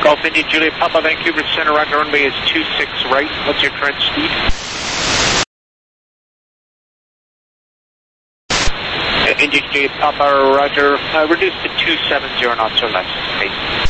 Golf India Juliet Papa Vancouver Center, roger, runway is 26 right. What's your current speed? India Juliet Papa, roger, reduce to 270 knots or less. Okay.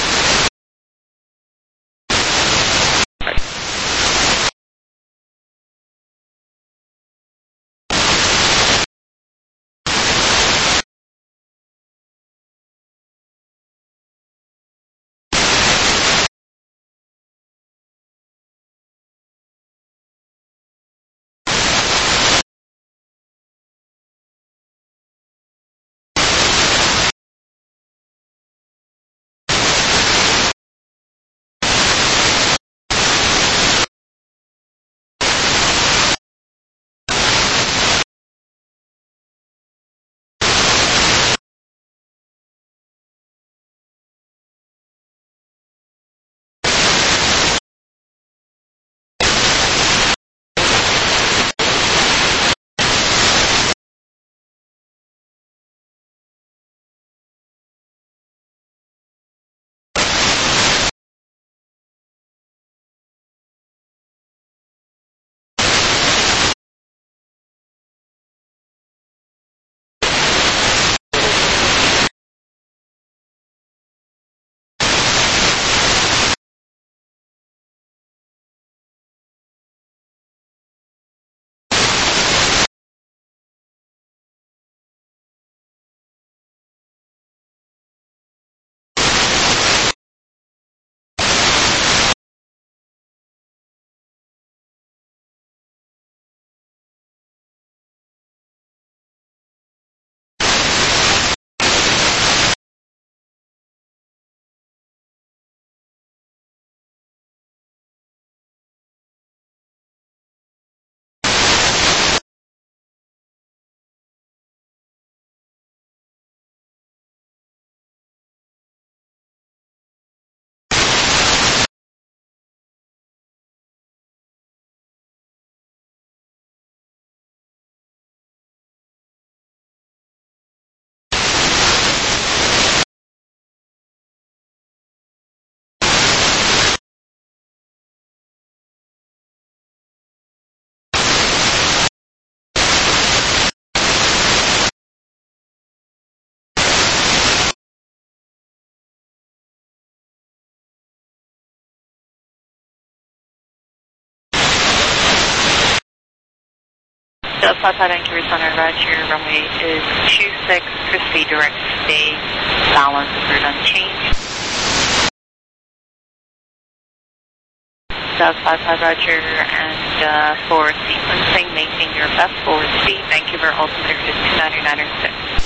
Papa Vancouver Center, roger, runway is 26, Christie direct stay, balance is unchanged. Papa roger, and forward sequencing, maintain your best forward speed, Vancouver altimeter is 299.6.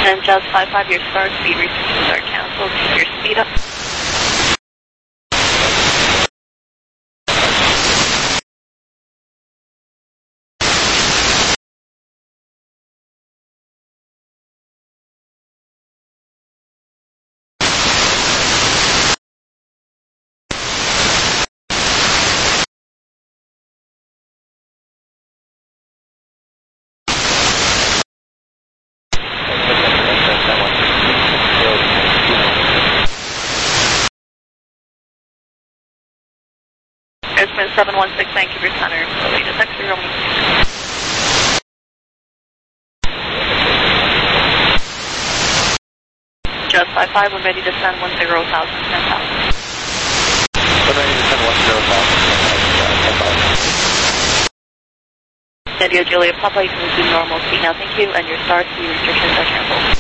And just 55, your start speed restrictions are canceled. Keep your speed up. Airspan 716, thank you for center. Latest X0. Just 55, when ready to send 10,000, 10,000. When ready to send 10,000, 10,000. India Juliet Papa, you can resume normal speed now, thank you, and your start speed restrictions are canceled.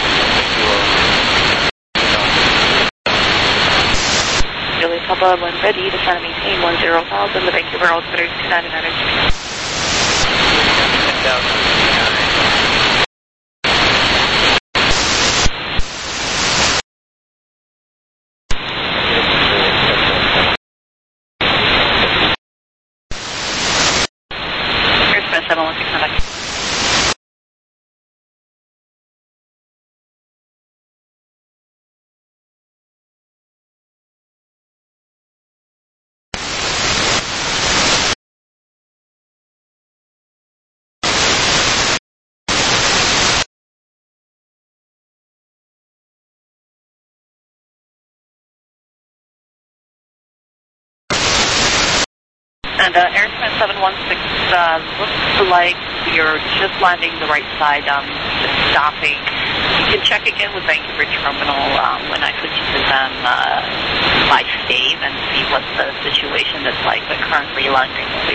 Juliet Papa, when ready to send and maintain 10,000, the Vancouver altimeter is 299. 10,000. Airspan 716, come back. And Airspan 716, looks like you're just landing the right side, stopping. You can check again with Vancouver Terminal when I switch to them by Stave and see what the situation is like, but currently landing only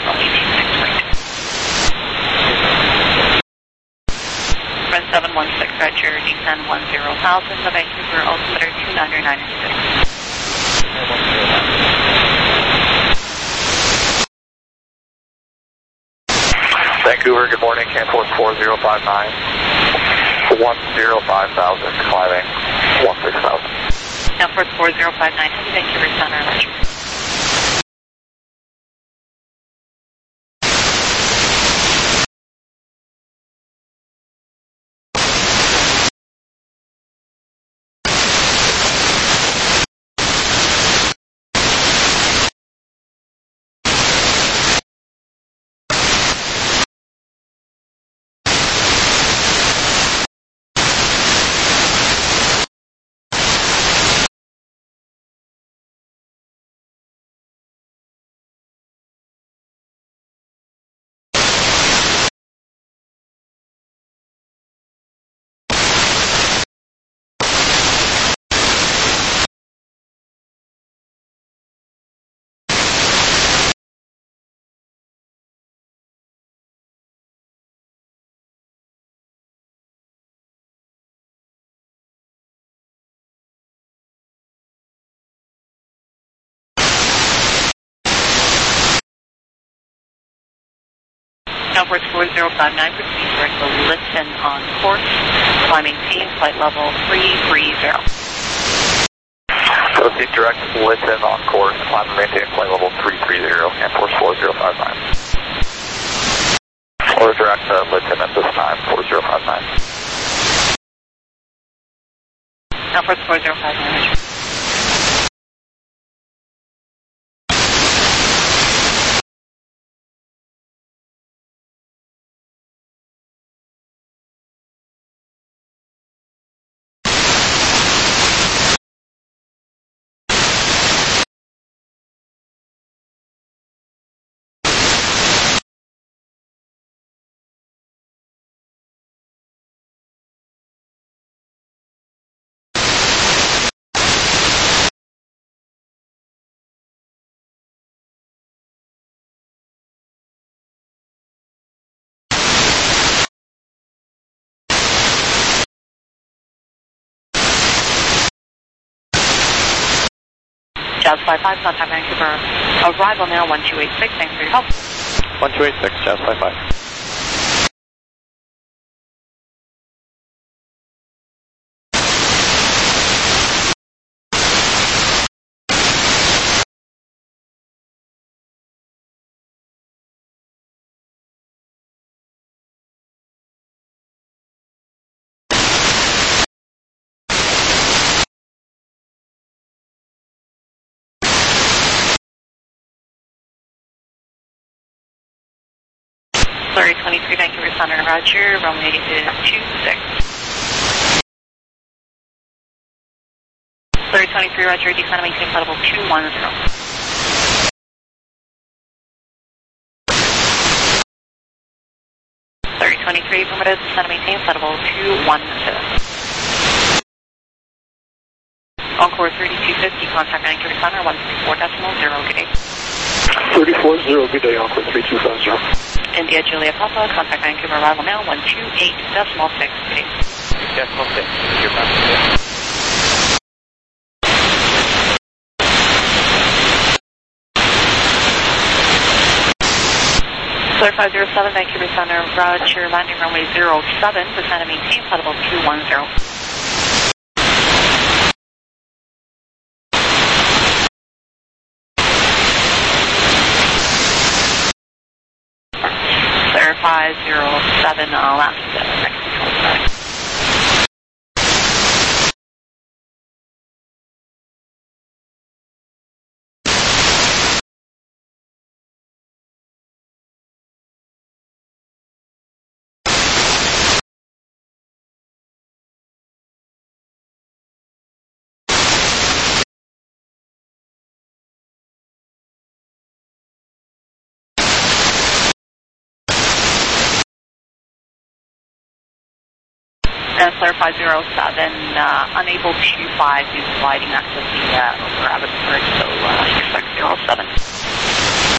26. Airspan 716, Roger, descend 10,000, the Vancouver altimeter 299. Vancouver, good morning, Canforce 4059, 105,000, climbing 16,000. Canforce 4059, heavy Vancouver Center, Roger. Canforce 4059, proceed direct to Liston on course, climbing maintain flight level 330. Proceed direct to Liston on course, climb and maintain flight level 330, Canforce 4059. Or direct to Liston at this time, 4059. Canforce 4059. Jazz 55, contact Vancouver. Arrival now 1286, thanks for your help. 1286, Jazz 55. Slurry 23, Vancouver Center, roger, runway is 26. Slurry 23, roger, descend and maintain flight level 210. Slurry 23, permitted, descend and maintain flight level 210. Encore 3250, contact Vancouver Center, 134.0, good day. 34.0, good day, Encore 3250. India Julia Papa, contact Vancouver, arrival now, 128.6, good day. 8.6, your passenger. Slur 507, Vancouver Center, roger, landing runway 07, descend and maintain flight level 210. Slur 507, last next control side. And Slur 507, unable to fly due to gliding activity over Abbotsford, so expect 07.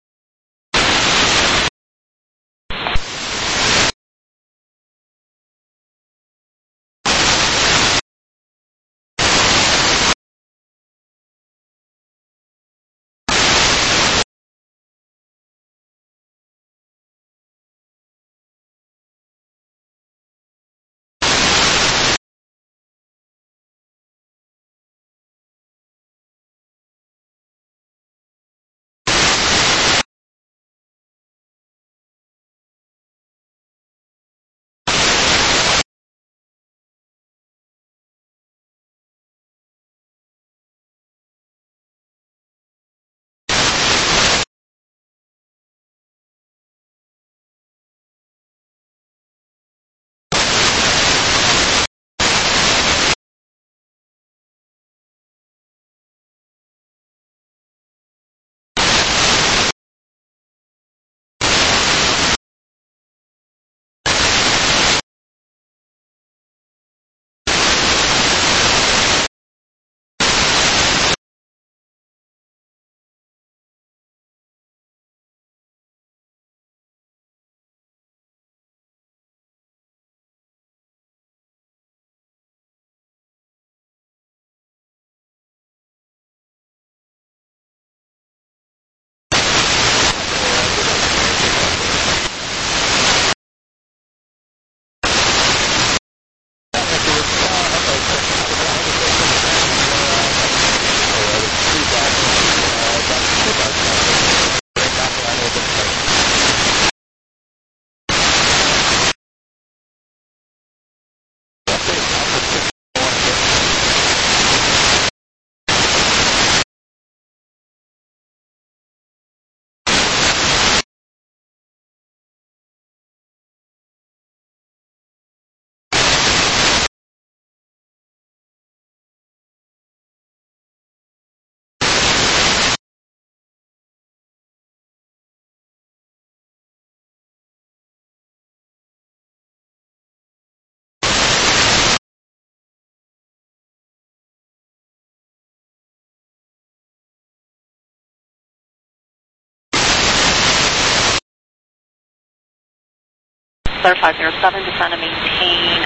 Slur 507, descend and maintain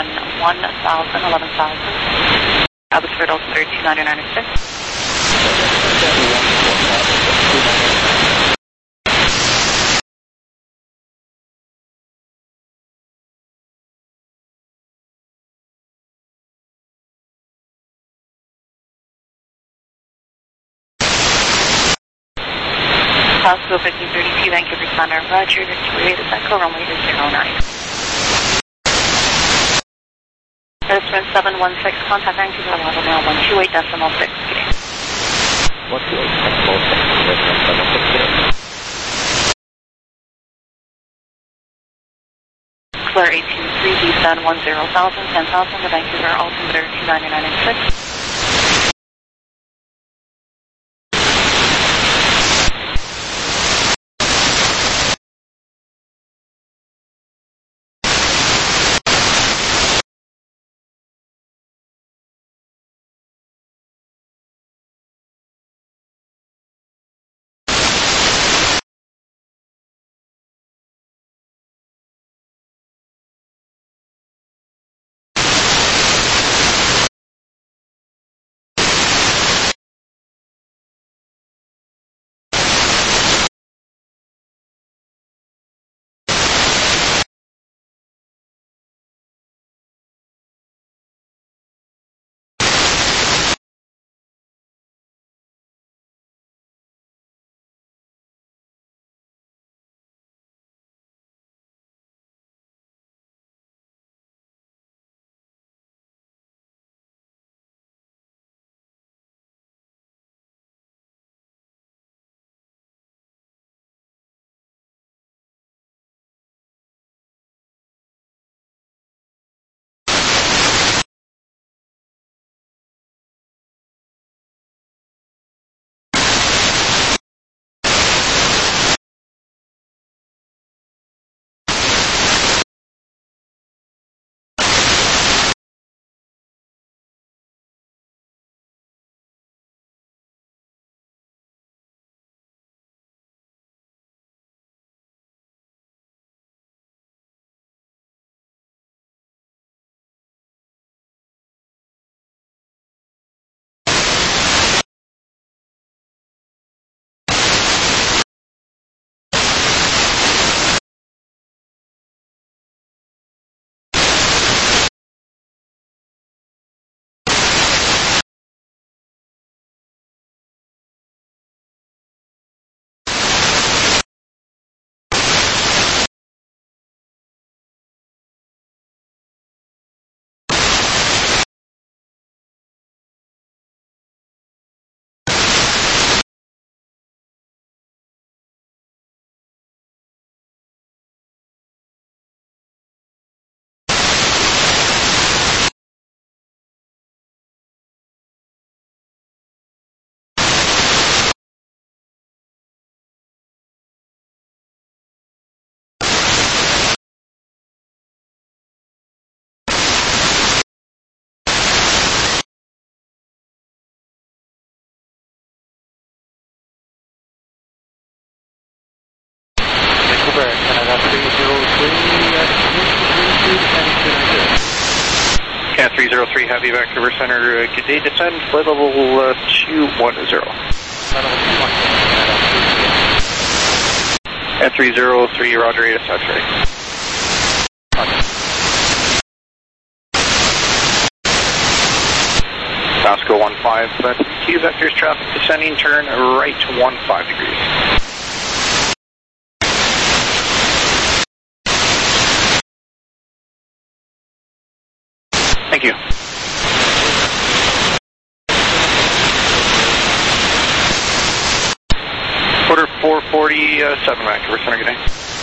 11,000. Abbotsford, altimeter 2996. Possible 1532, Vancouver Center, roger, Victoria, the Echo, runway is 09. Sprint 716, contact Vancouver, level now 128.6. 128.6. Flare 823, descend 10,000, 10,000 to Vancouver, altimeter 299.6. Cat 303 Heavy, Vancouver Center, good day, descend, flight level 210. Cat 303, Roger, 8 saturate. Vasco 15, Q vectors, traffic descending, turn right 15 degrees. Thank you. Quarter 447, Vancouver Center, good day.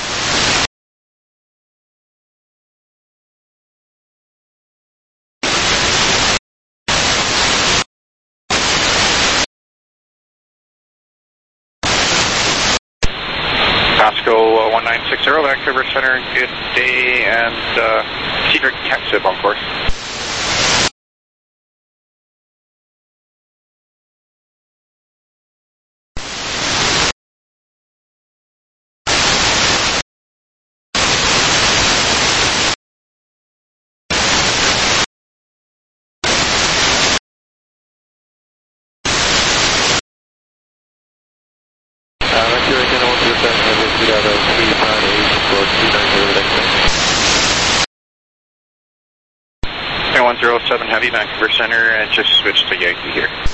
Vasco 1960, Vancouver Center, good day, and Cedric Texib on course. Air 107 Heavy, Vancouver Center, and just switch to Yankee here.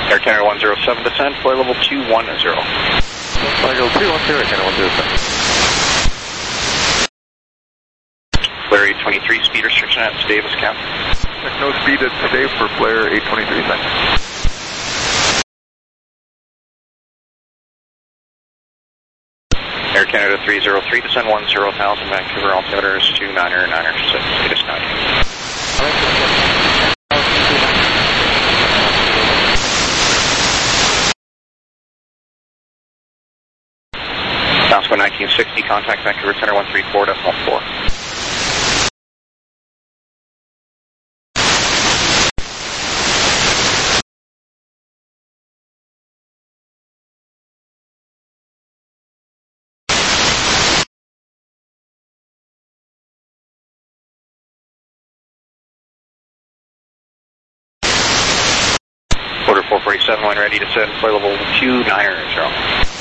Air Canada 107, descend, flight level 210. Flight level 210, Air Canada 107. Flare 823, speed restriction at Davis, Cap. No speed at today for flare 823, thanks. Air Canada 303, descend 10,000, Vancouver, altimeter is 299er, latest 90. Vasco 1960, contact Vancouver Center 134.4. Quarter 447, when ready to send, flight level 290.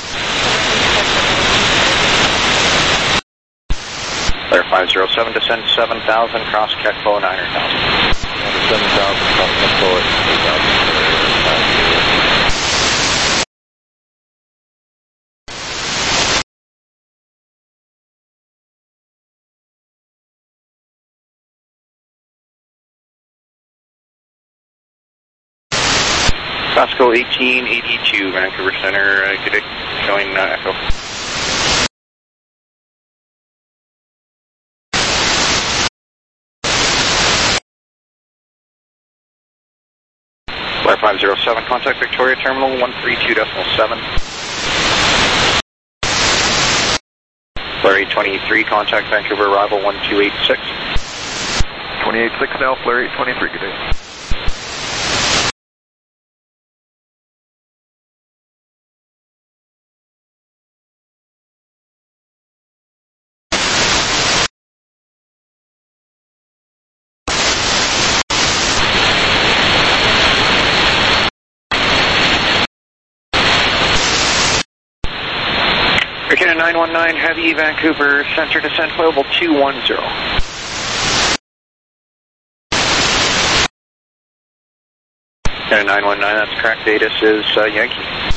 Flare 507, descend 7,000, cross Kekpo 9,000. 7,000, cross Kekpo 8,000. Vasco 1882, Vancouver Center, good day, showing Echo. Flare 507, contact Victoria Terminal 132.7. Flare 823, contact Vancouver arrival 1286. 286 now, flare 823, good day. Air Canada 919, heavy, Vancouver Center, descent, flight level 210. Canada 919, that's correct, Datus is Yankee.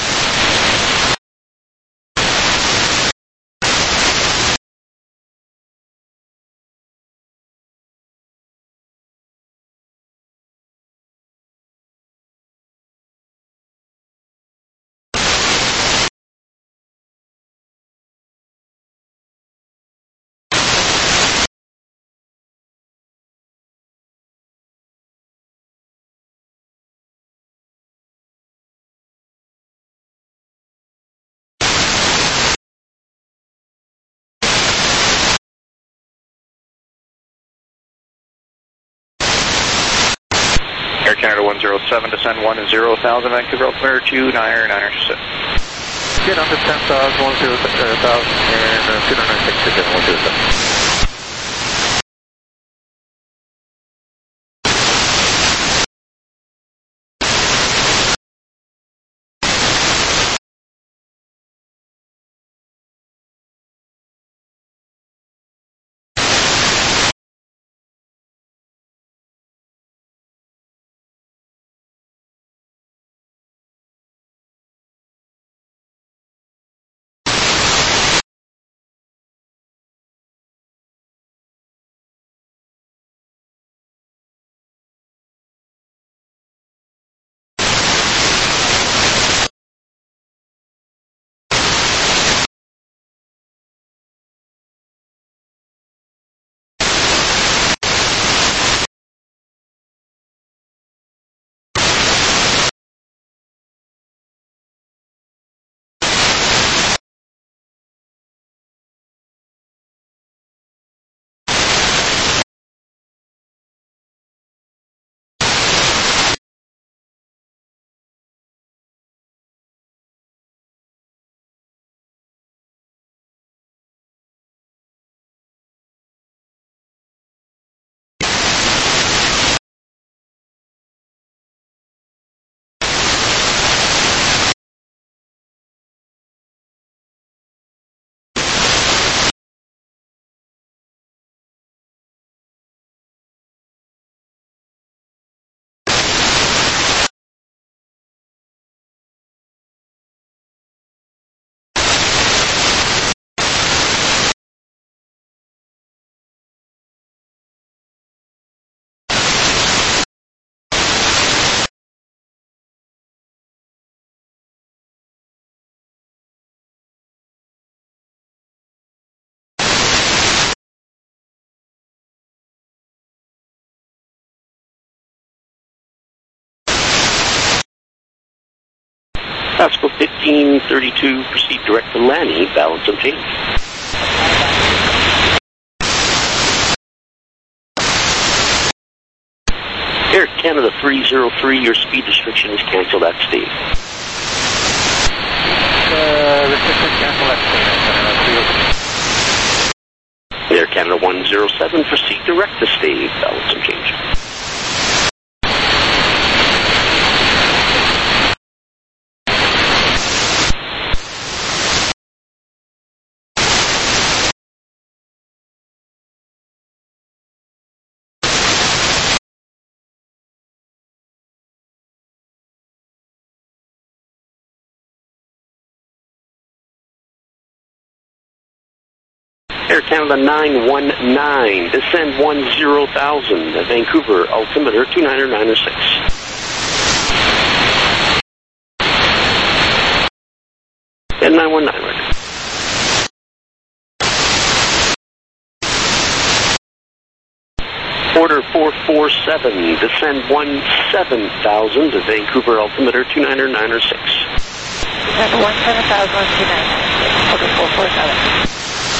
Air Canada 107, descend 10,000, Vancouver, altimeter 299er, sit. Get under 10,000, 10,000, and 296 again, 107. Pascal 1532, proceed direct to Lanny, balance and change. Air Canada 303, your speed restriction is canceled at Steve. Restriction cancel at Air Canada 107, proceed direct to Steve, balance and change. Air Canada 919, descend 10,000, Vancouver, altimeter 2906. And 919, right. Order 447, descend 17,000, Vancouver, altimeter 2906. Descend 17,000, order 447.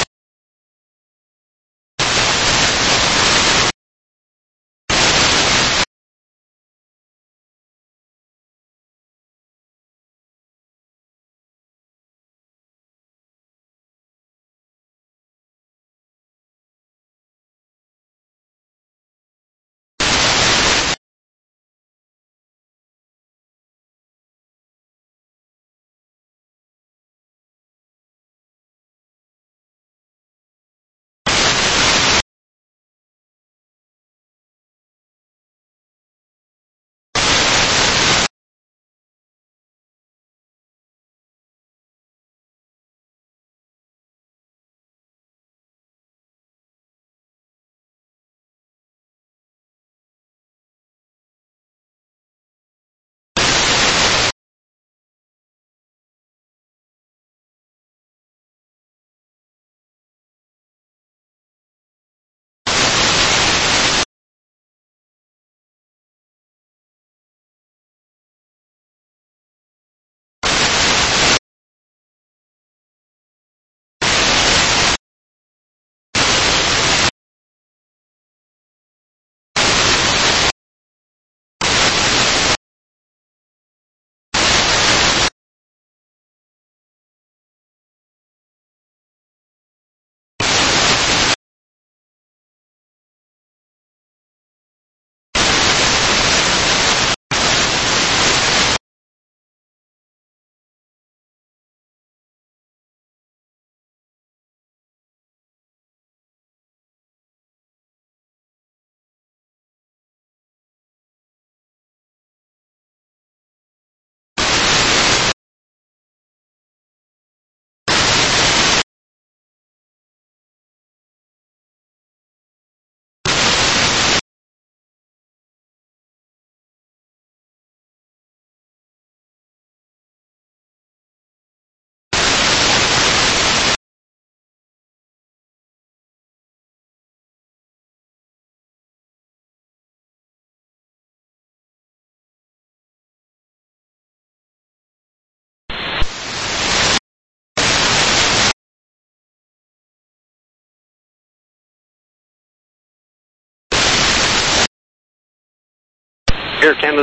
Air Canada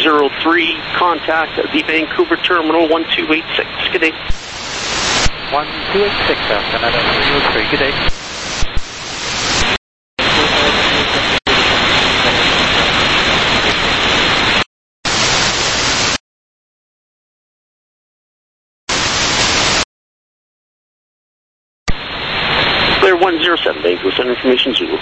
303, contact the Vancouver Terminal 1286. Good day. 1286, Canada 303. Good day. Clear 107, Vancouver, send information Zulu.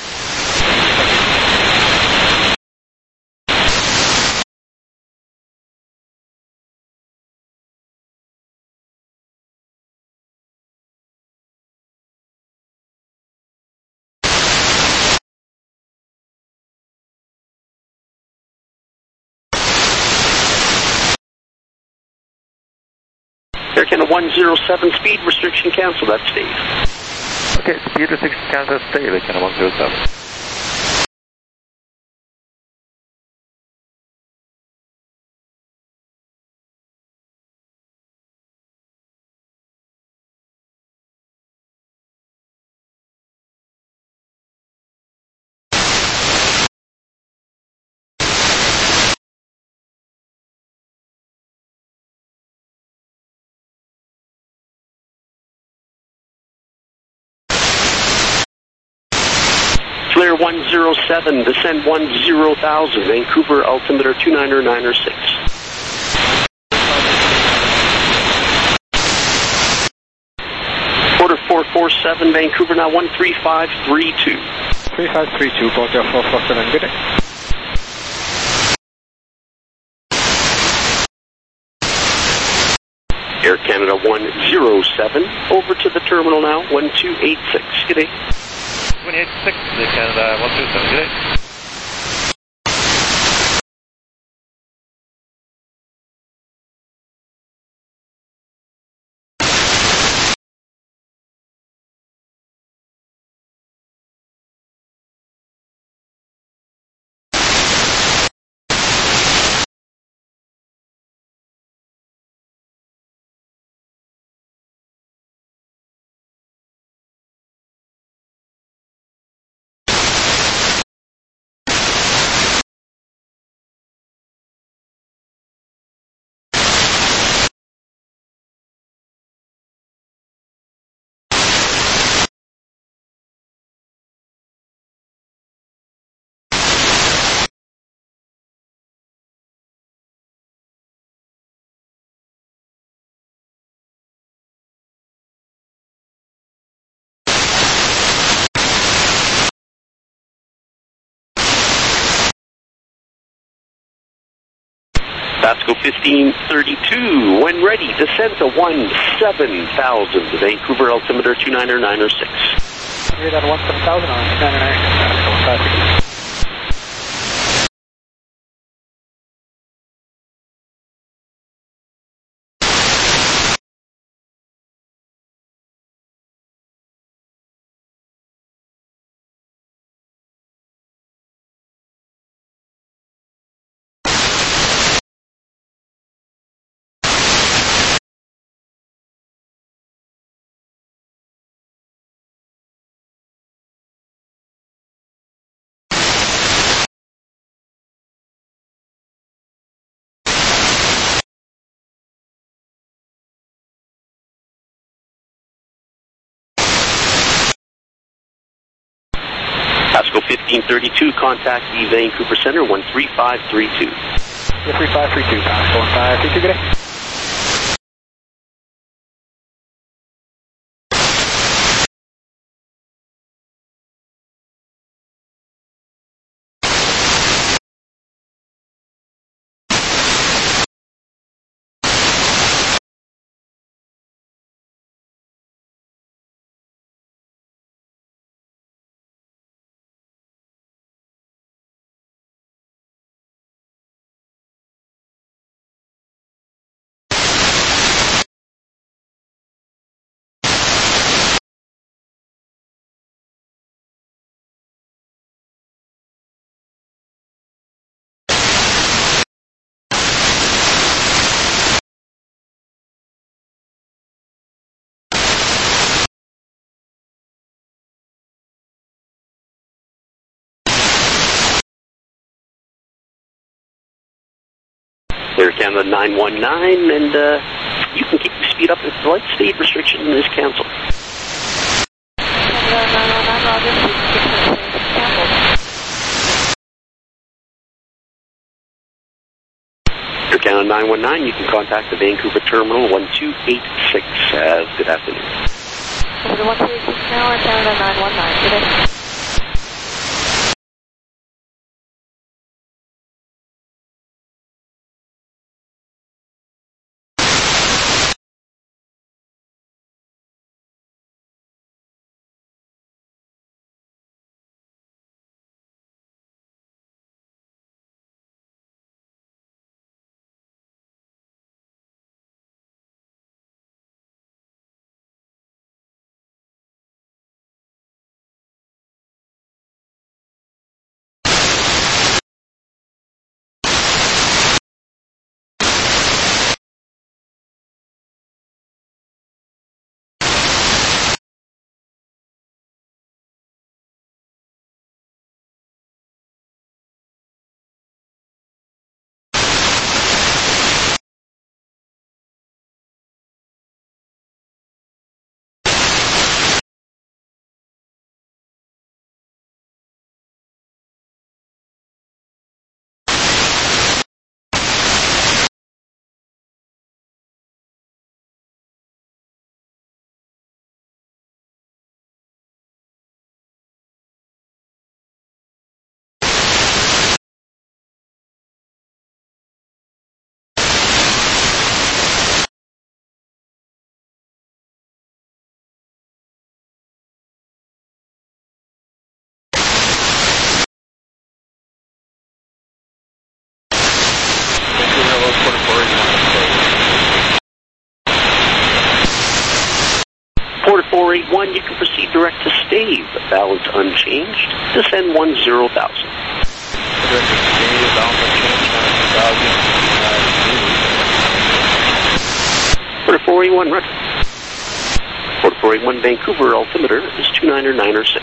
Air Canada 107, speed restriction cancel, that's Steve. Okay, speed restriction cancel, Steve, Air Canada 107. Clear 107, descend 10,000, Vancouver, altimeter 29906. Order 447, Vancouver, now 13532. 3532, Porter 447, good day. Air Canada 107, over to the terminal now, 1286, good day. 286, Air Canada 127, good day. Basco 1532, when ready, descend to 17,000, Vancouver, altimeter 29906. You're at 17,000 on 299. Basco 1532, contact the Vancouver Center, 13532. 3532, Basco 1532, good day. Air Canada 919, and you can keep the speed up if the light speed restriction is canceled. Air Canada 919, you can contact the Vancouver Terminal 1286. Good afternoon. Over to 1286 now, Air Canada 919, good day. 481, you can proceed direct to Stave. Balance unchanged. Descend 10,000. Direct to Stave, balance unchanged, 10,000. For 481, right. For 481 Vancouver, altimeter is 29906.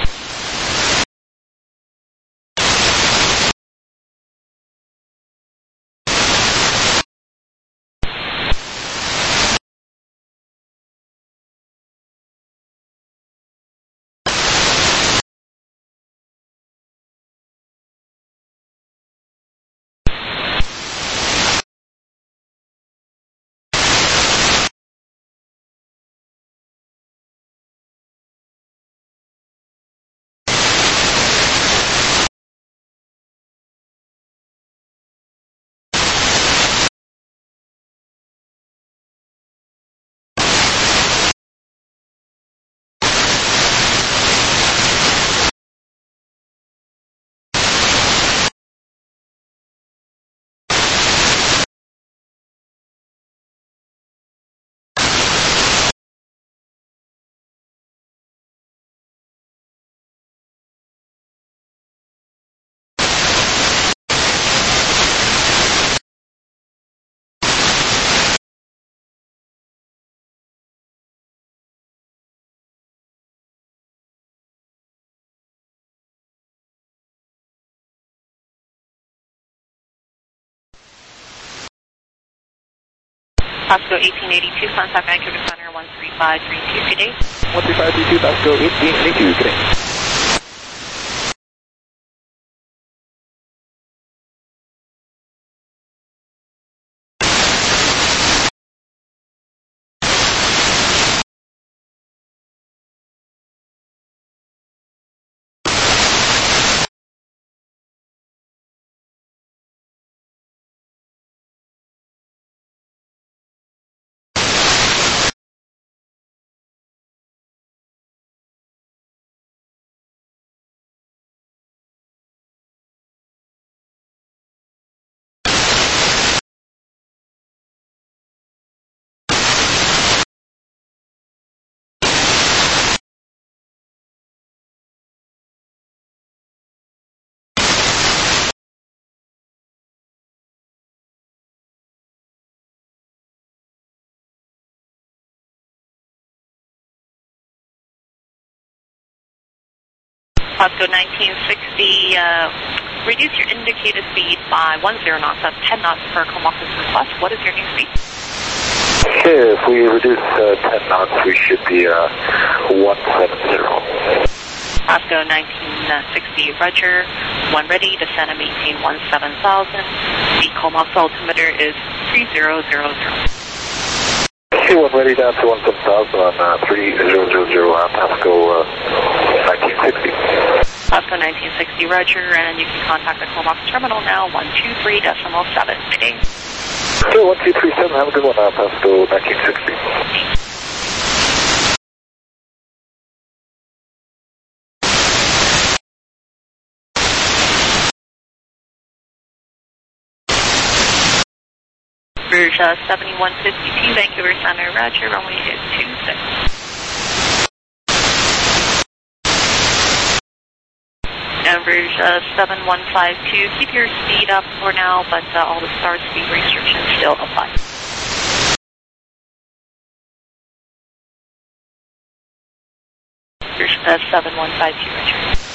Pasco 1882, contact Vancouver Center 13532, good day. 13532, Pasco 1882, good day. Pasco 1960, reduce your indicated speed by 10 knots, that's 10 knots per Comox's request. What is your new speed? Okay, if we reduce 10 knots, we should be 170. Pasco 1960, Roger. When ready, descend and maintain 17,000. The Comox altimeter is 3000. Okay, when ready, down to 17,000 on 3000, Pasco 1960. Pasco 1960, Roger, and you can contact the Comox terminal now, 123.7. Good day. Okay, 1237, have a good one, Pasco 1960. Rouge 7152, Vancouver Center, Roger, runway is 26. And Rouge 7152, keep your speed up for now, but all the start speed restrictions still apply. Rouge 7152, Roger.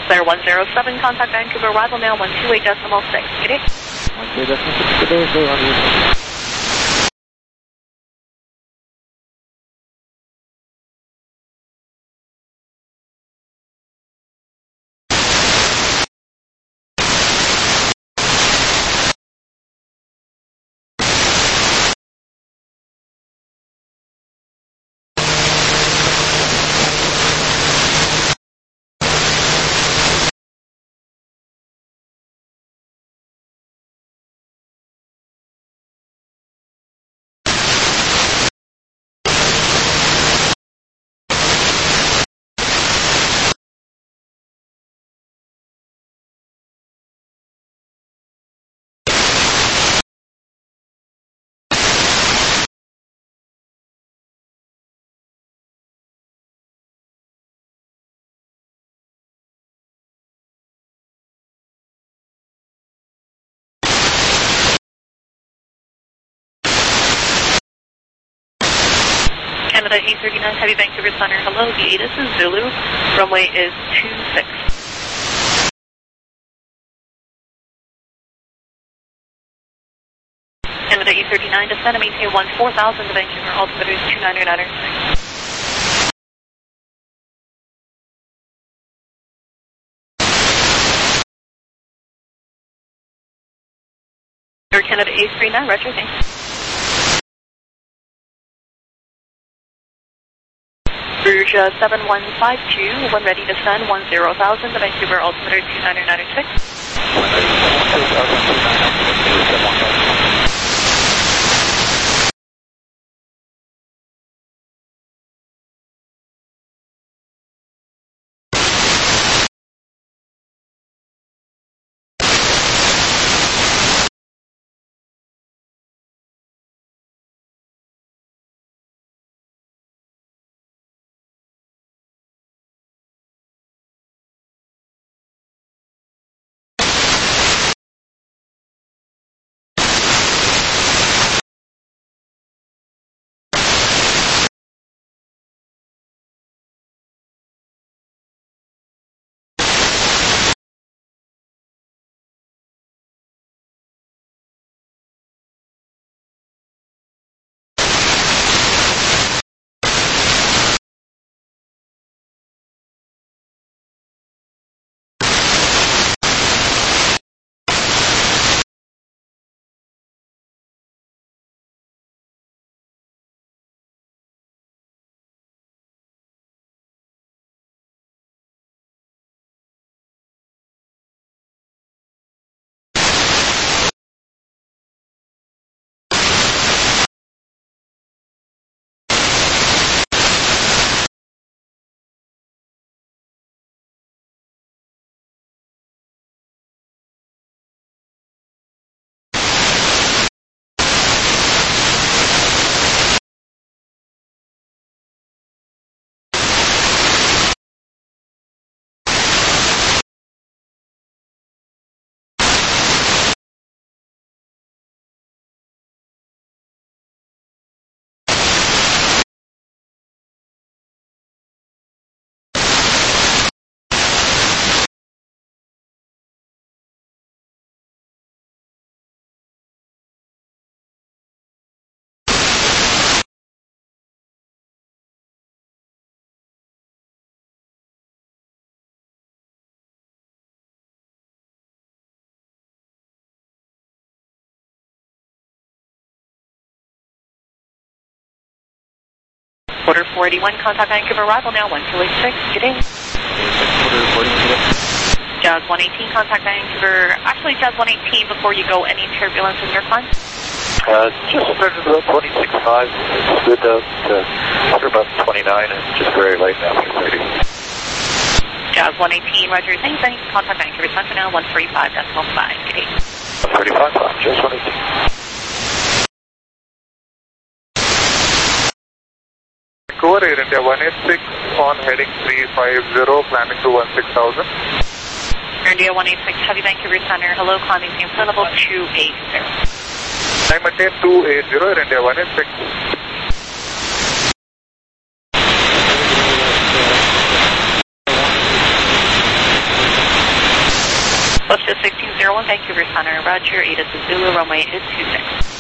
Flair 107, contact Vancouver, arrival now 128.6. Good day. 128.6, good day, stay on you. Canada 839, Heavy Vancouver Center, hello, this is Zulu, runway is 26. Canada 839, descend and maintain 14,000 to Vancouver, altimeter is 299.6. Air Canada 839, Roger, thanks. Rouge 7152, when ready to send 10,000 to Vancouver, altimeter 299.6. Quarter 481, contact Vancouver, arrival now 1286. Good day. Jazz 118, contact Vancouver. Actually, Jazz 118, before you go, any turbulence in your climb? Just started about 26.5. It's good out after about 29 and just very late after 30. Jazz 118, Roger, thanks. Contact Vancouver Center now 135.5. Good day. 135.5, Jazz 118. Vancouver, Air India 186 on heading 350, climbing to 16,000. Air India 186, Heavy Vancouver Center, hello, climbing to level 280. I maintain 280, Air India 186. Vancouver Center, Roger, Ada Zulu, runway is 26.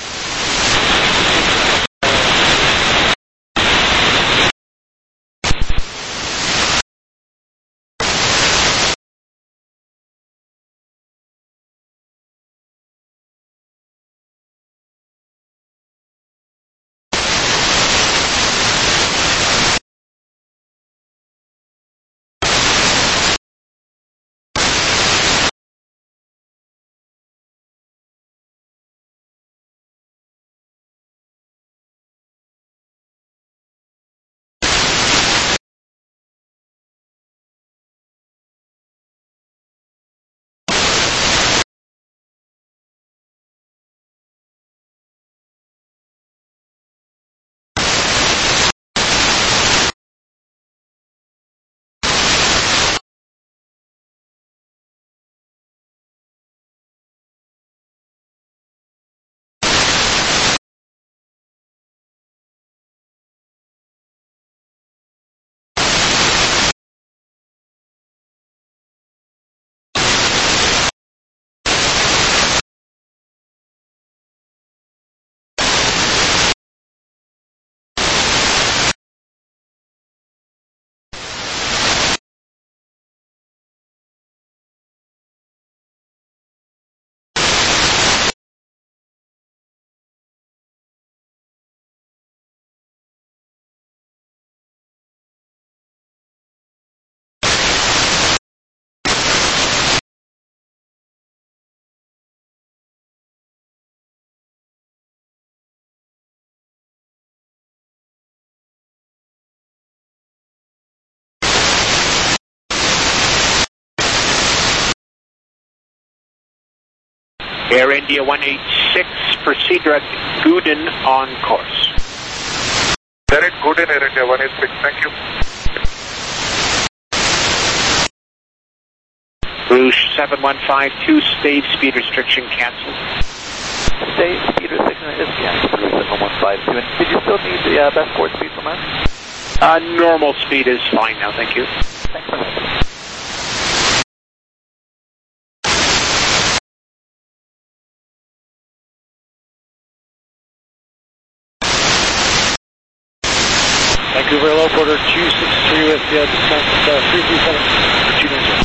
Air India 186, proceed direct Guden on course. Direct Guden, Air India 186, thank you. Rouge 7152, stage speed restriction canceled. Stage speed restriction is canceled. 7152. And did you still need the best port speed from us? Normal speed is fine now, thank you. Thanks very much. Vancouver Low Porter 263 with descent 337 290.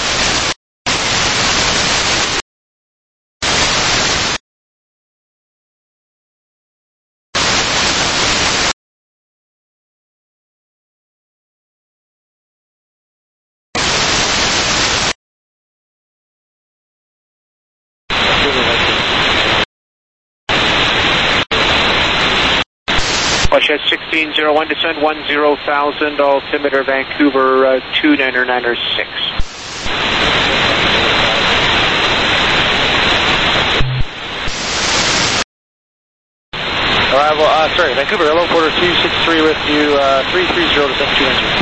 Russia 1601, descend 10,000, altimeter Vancouver 2996. Arrival, Vancouver Hello Porter 263 with you, 330 descent 290.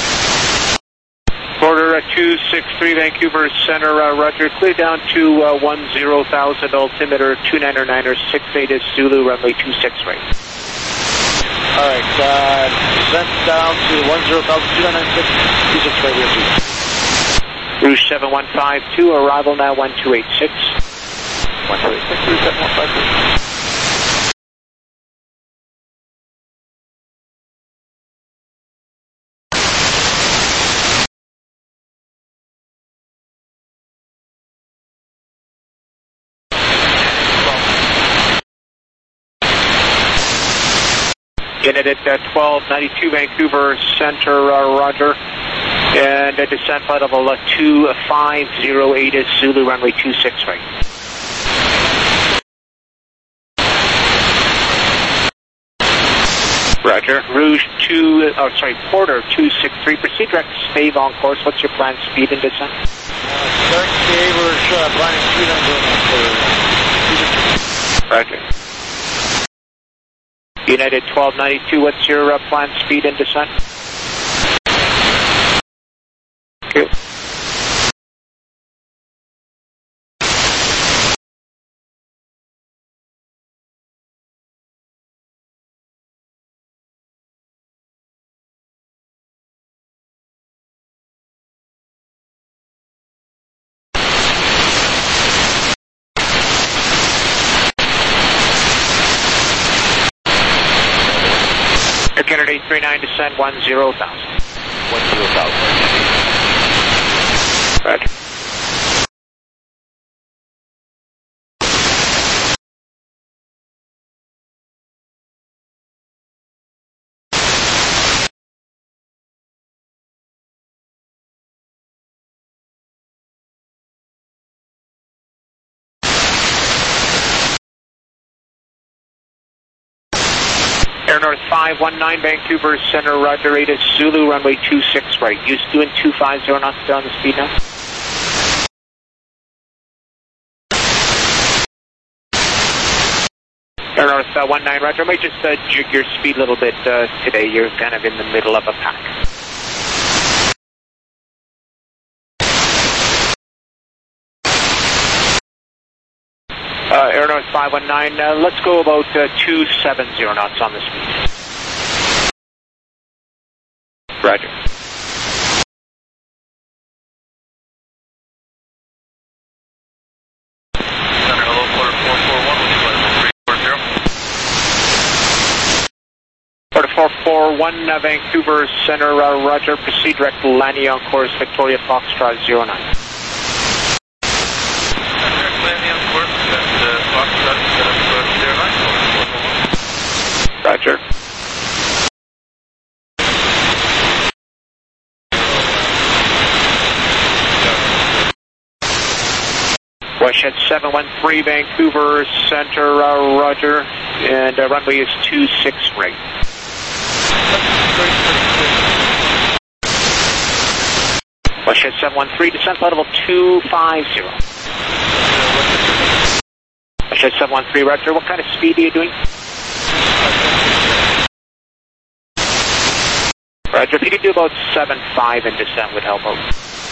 Porter 263, Vancouver Center, Roger, clear down to 10,000, altimeter 299 68 is Zulu, runway 26 right. Alright, descent down to 10,296, 26 right with you. Rouge 7152, arrival now 1286. 1286, Rouge 7152. Unit at 1292 Vancouver Center, Roger. And descent flight level 2508 is Zulu, runway 26 right. Roger. Rouge Porter 263, proceed direct stave on course. What's your planned speed and descent? Start stave, we're planning speed on Roger. United 1292, what's your planned speed and descent? Okay. 839, descend 10,000. 10,000. Roger. Air North 519, Vancouver Center, Roger, 8 is Zulu, runway 26 right. Use doing 250 knots down the speed now. Air North 19, Roger, might just jig your speed a little bit today. You're kind of in the middle of a pack. Air North 519, let's go about 270 knots on the speed. Roger. Center, hello, quarter 441, which is 340. Quarter 441, Vancouver Center, Roger, proceed direct landing on course, Victoria Foxtrot 09. Roger. Westhead 713, Vancouver Center, Roger, and runway is 26 right. Westhead 713, descent flight level 250. Westhead 713, Roger, what kind of speed are you doing? Roger, if you could do about 7.5 in descent would help out.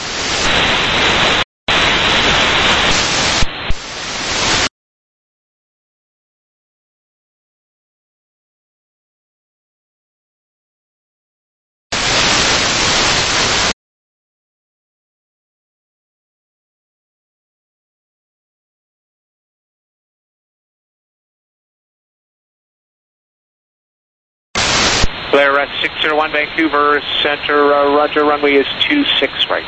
Blair 601, Vancouver Center, Roger, runway is 26 right.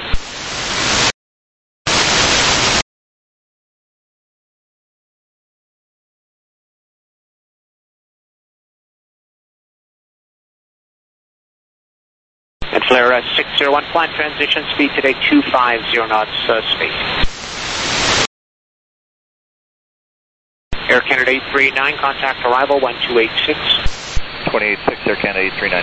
And Flair 601, plan transition speed today 250 knots space. Air Canada 839, contact arrival 1286. 286, Air Canada 839.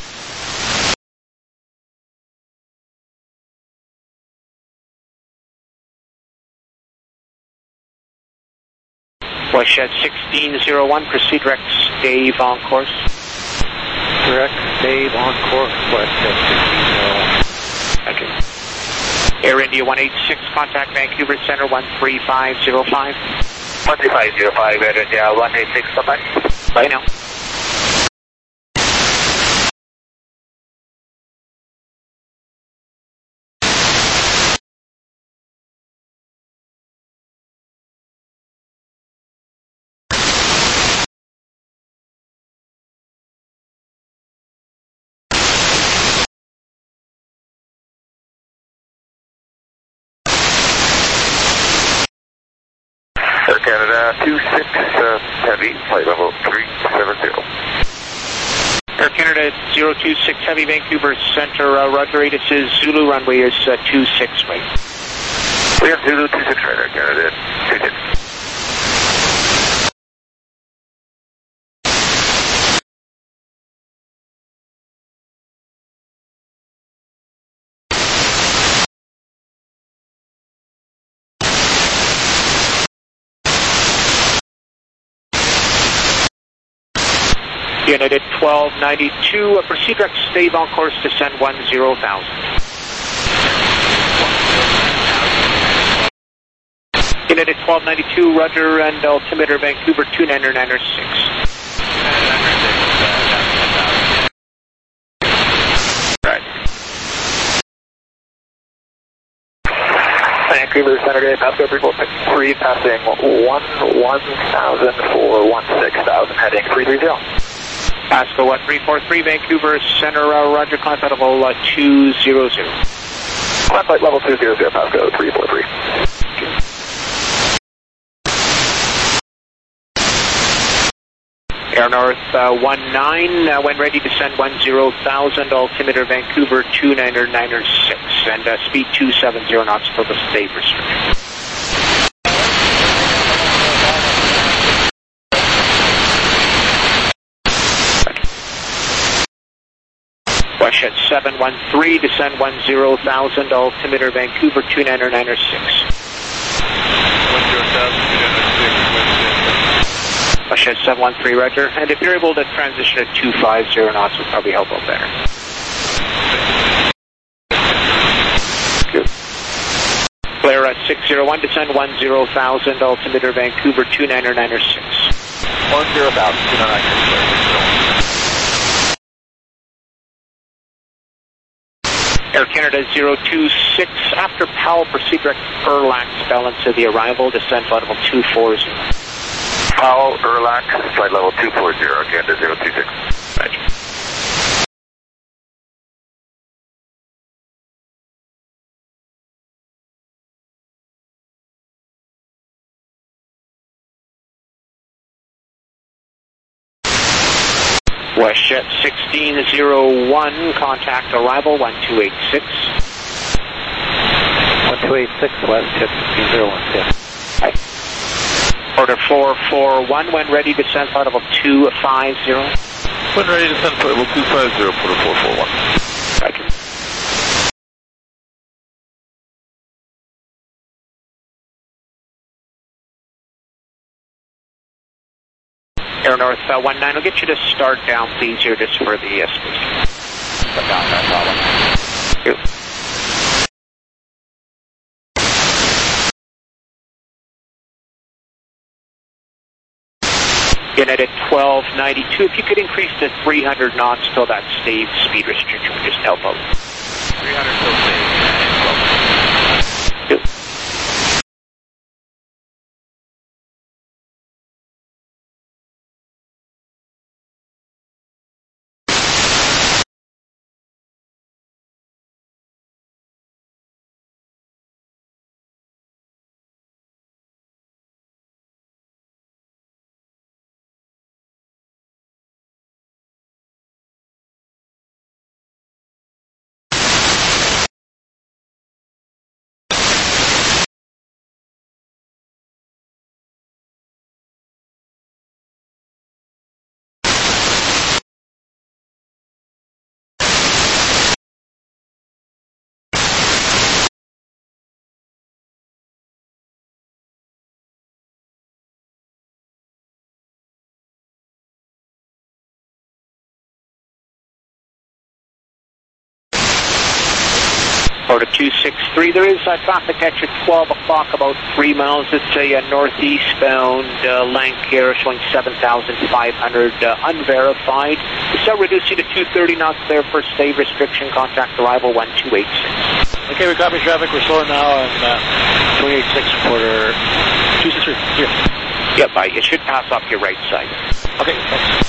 Westhead 1601, proceed direct stave on course. Direct stave on course, Westhead 1601. Okay. Air India 186, contact Vancouver Center 13505. 13505, Air India 186, bye-bye. Bye now. Air Canada 26 Heavy, flight level 370. Air Canada 026 Heavy, Vancouver Center, Roger, 8 is Zulu, runway is 26 right. We have Zulu 26 right, Air Canada 26. United 1292, proceed direct stave on course, descend 10,000. United 1292, Roger, and altimeter Vancouver 2996. Right. Vancouver Center, Pasco 3 passing 1,000 for 16,000, heading 330. Pasco 1343, Vancouver Center, Roger, climb flight level 200. Climb flight level 200, Pasco 343. Air North 19, when ready, descend 10,000, altimeter Vancouver 2996, and speed 270 knots till the state restriction. WestJet 713, descend 10,000, altimeter Vancouver 2996. 10,000, WestJet 713, Roger. And if you're able to transition at 250 knots, would probably help out better. Good. Blair 601, descend 10,000, altimeter Vancouver 2996. 10,000, 2996. Air Canada 026, after Powell, proceed direct Erlax, balance of the arrival, descend flight level 240. Powell, Erlax, flight level 240, Canada 026. Roger. WestJet 1601, contact arrival 1286. 1286, WestJet 1601, Hi. Order 441, when ready, descend flight level 250. When ready, descend flight level 250, Porter 441. Roger. Air North 19, will get you to start down, please, here, just for the space. Start down, no problem. Thank you. United 1292, if you could increase to 300 knots till that state speed restriction would just help out. 300 till stage. Thank you. Order 263, there is traffic at 12 o'clock, about 3 miles. It's a northeast bound Lancair showing 7,500 unverified. So reducing to 230 knots there for stay restriction. Contact arrival 1286. Okay, we copy traffic. We're slowing now on 286, quarter 263. Here. Yep, it should pass off your right side. Okay, thanks.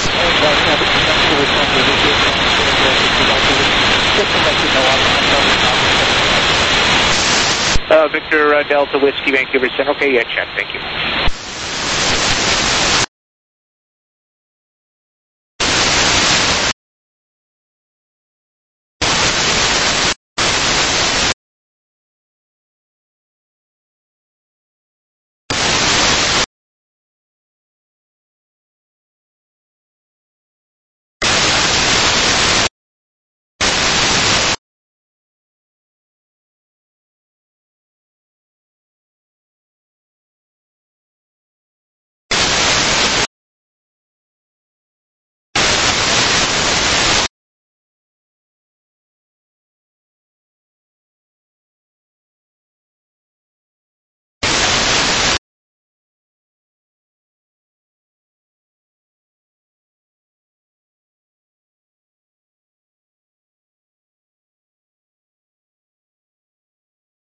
Victor Delta Whiskey, Vancouver Center. Okay, yeah, check. Thank you.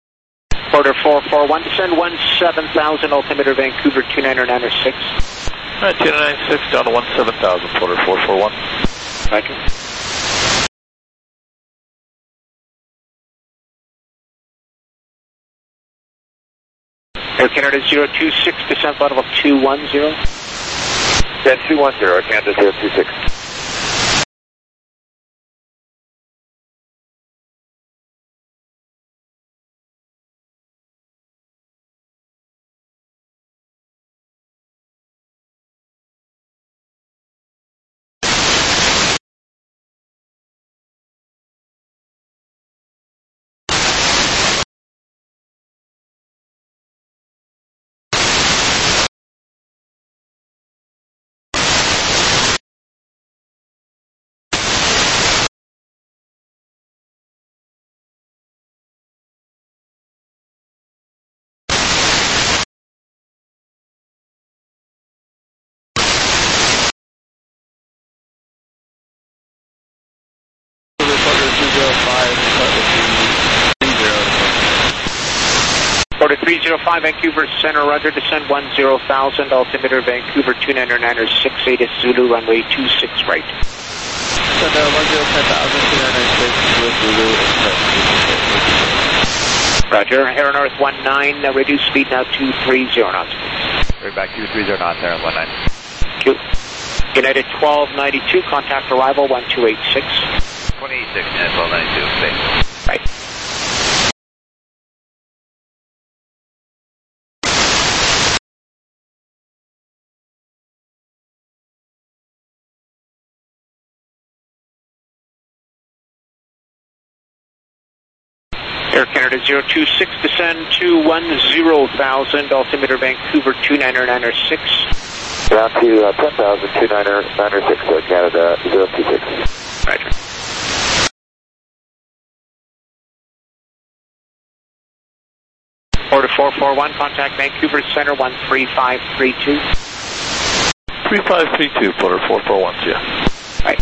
Order 441, descend 17,000, altimeter Vancouver 2996. Alright, 296 down to 17,000, Porter 441. Thank you. Air Canada 026, descent level 210. Then 210, Canada 026. Porter 305, Vancouver Center, roger, descend 10,000, altimeter Vancouver 2996, 8 is Zulu, runway 26 right. Descend 10,000, 296 with Zulu, Roger, Air North 19, reduce speed now 230 knots. Right back 230 knots, Air 19. Thank you. United 1292, contact arrival 1286. 286, United 1292, space. Right. Air Canada 026, descend 210,000, altimeter Vancouver 2996. Down to 10,000, 2996, Canada 026. Roger. Order 441, contact Vancouver Center 13532. 3532, Porter 441, yeah. Right.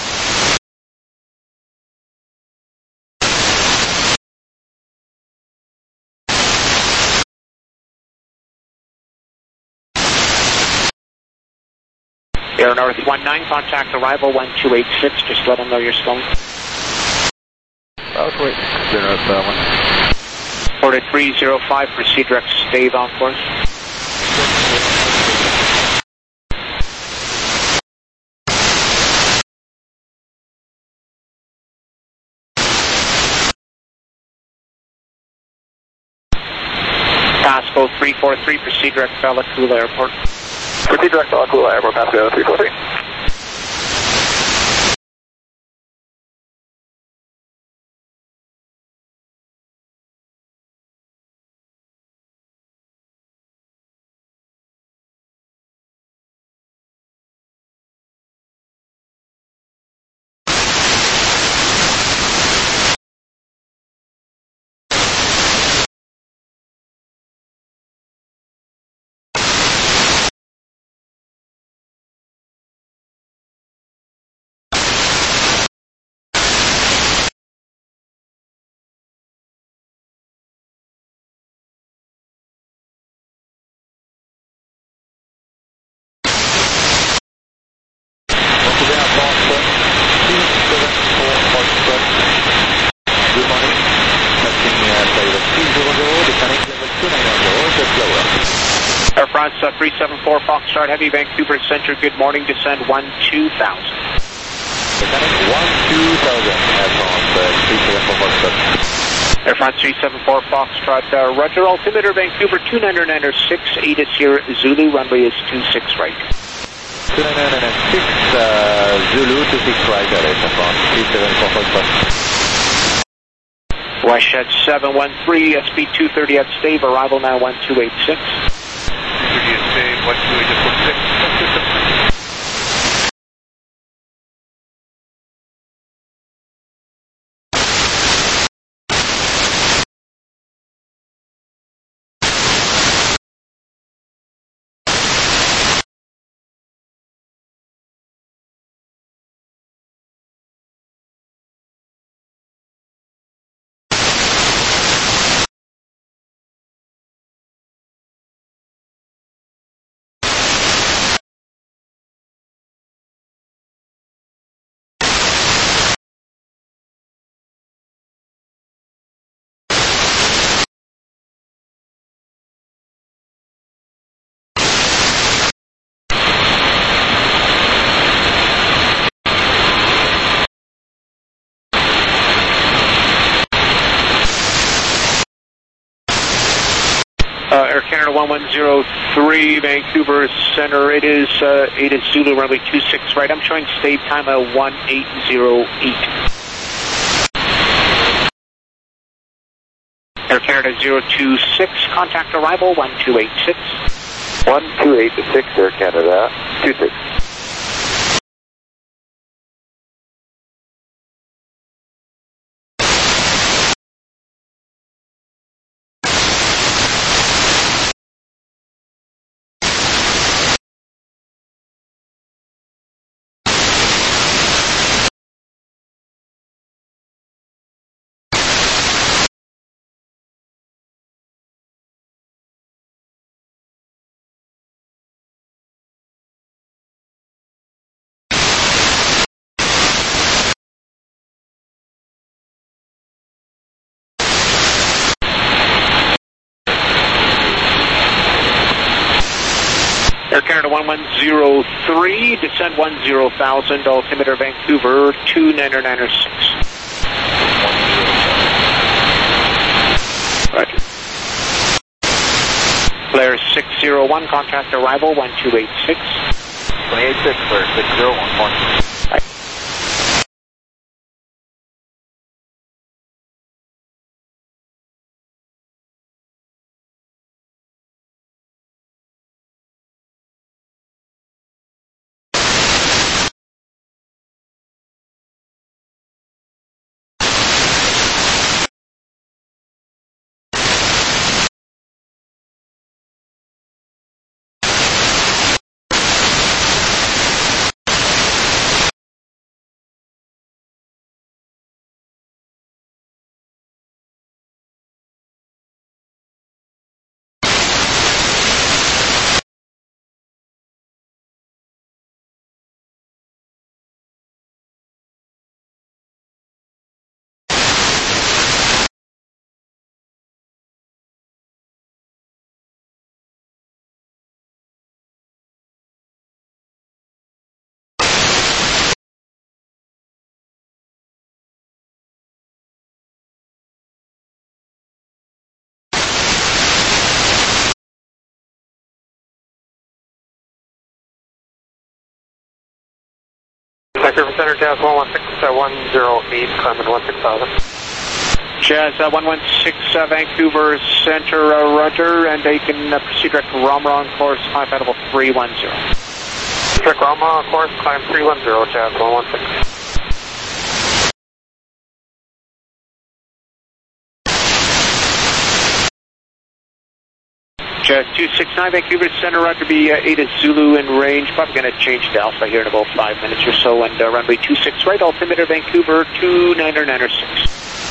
Air North 19, contact arrival 1286, just let them know you're slowing. Wait. Air North 1. Order 305, proceed direct stave on course. Pasco 343, proceed direct Bella Coola Airport. Proceed direct Bella Coola Airport, Pasco 343. Air France 374 Foxtrot Heavy, Vancouver Center, good morning, descend 12,000. Descending 12,000, Air France 374 Foxtrot. Air France 374 Foxtrot, roger, altimeter Vancouver 2996, 8 is here, Zulu, runway is 26 right. 2996, Zulu 26 right, Air France 374 Foxtrot. WestJet 713, speed 230 at stave, arrival now 1286. 230 at stave, 1286. Canada 1103, Vancouver Center. It is Zulu, runway 26 right. I'm showing stage time at 1808. Air Canada 026, contact arrival 1286. 1286, Air Canada 26. Air Canada 1103, descend 10,000, altimeter Vancouver 2996. Roger. Blair 601, contact arrival 1286. 286, Blair 601, morning. Right. Vancouver Center, Jazz 116-108, climbing 16,000. Jazz 116, Vancouver Center, roger, and you can proceed direct to Rama on course, climb level 310. Direct Rama, course, climb 310, Jazz 116. Jazz 269, Vancouver Center, roger, be 8 Zulu in range. Probably going to change to Alpha here in about 5 minutes or so, and runway 26 right, altimeter Vancouver 2996.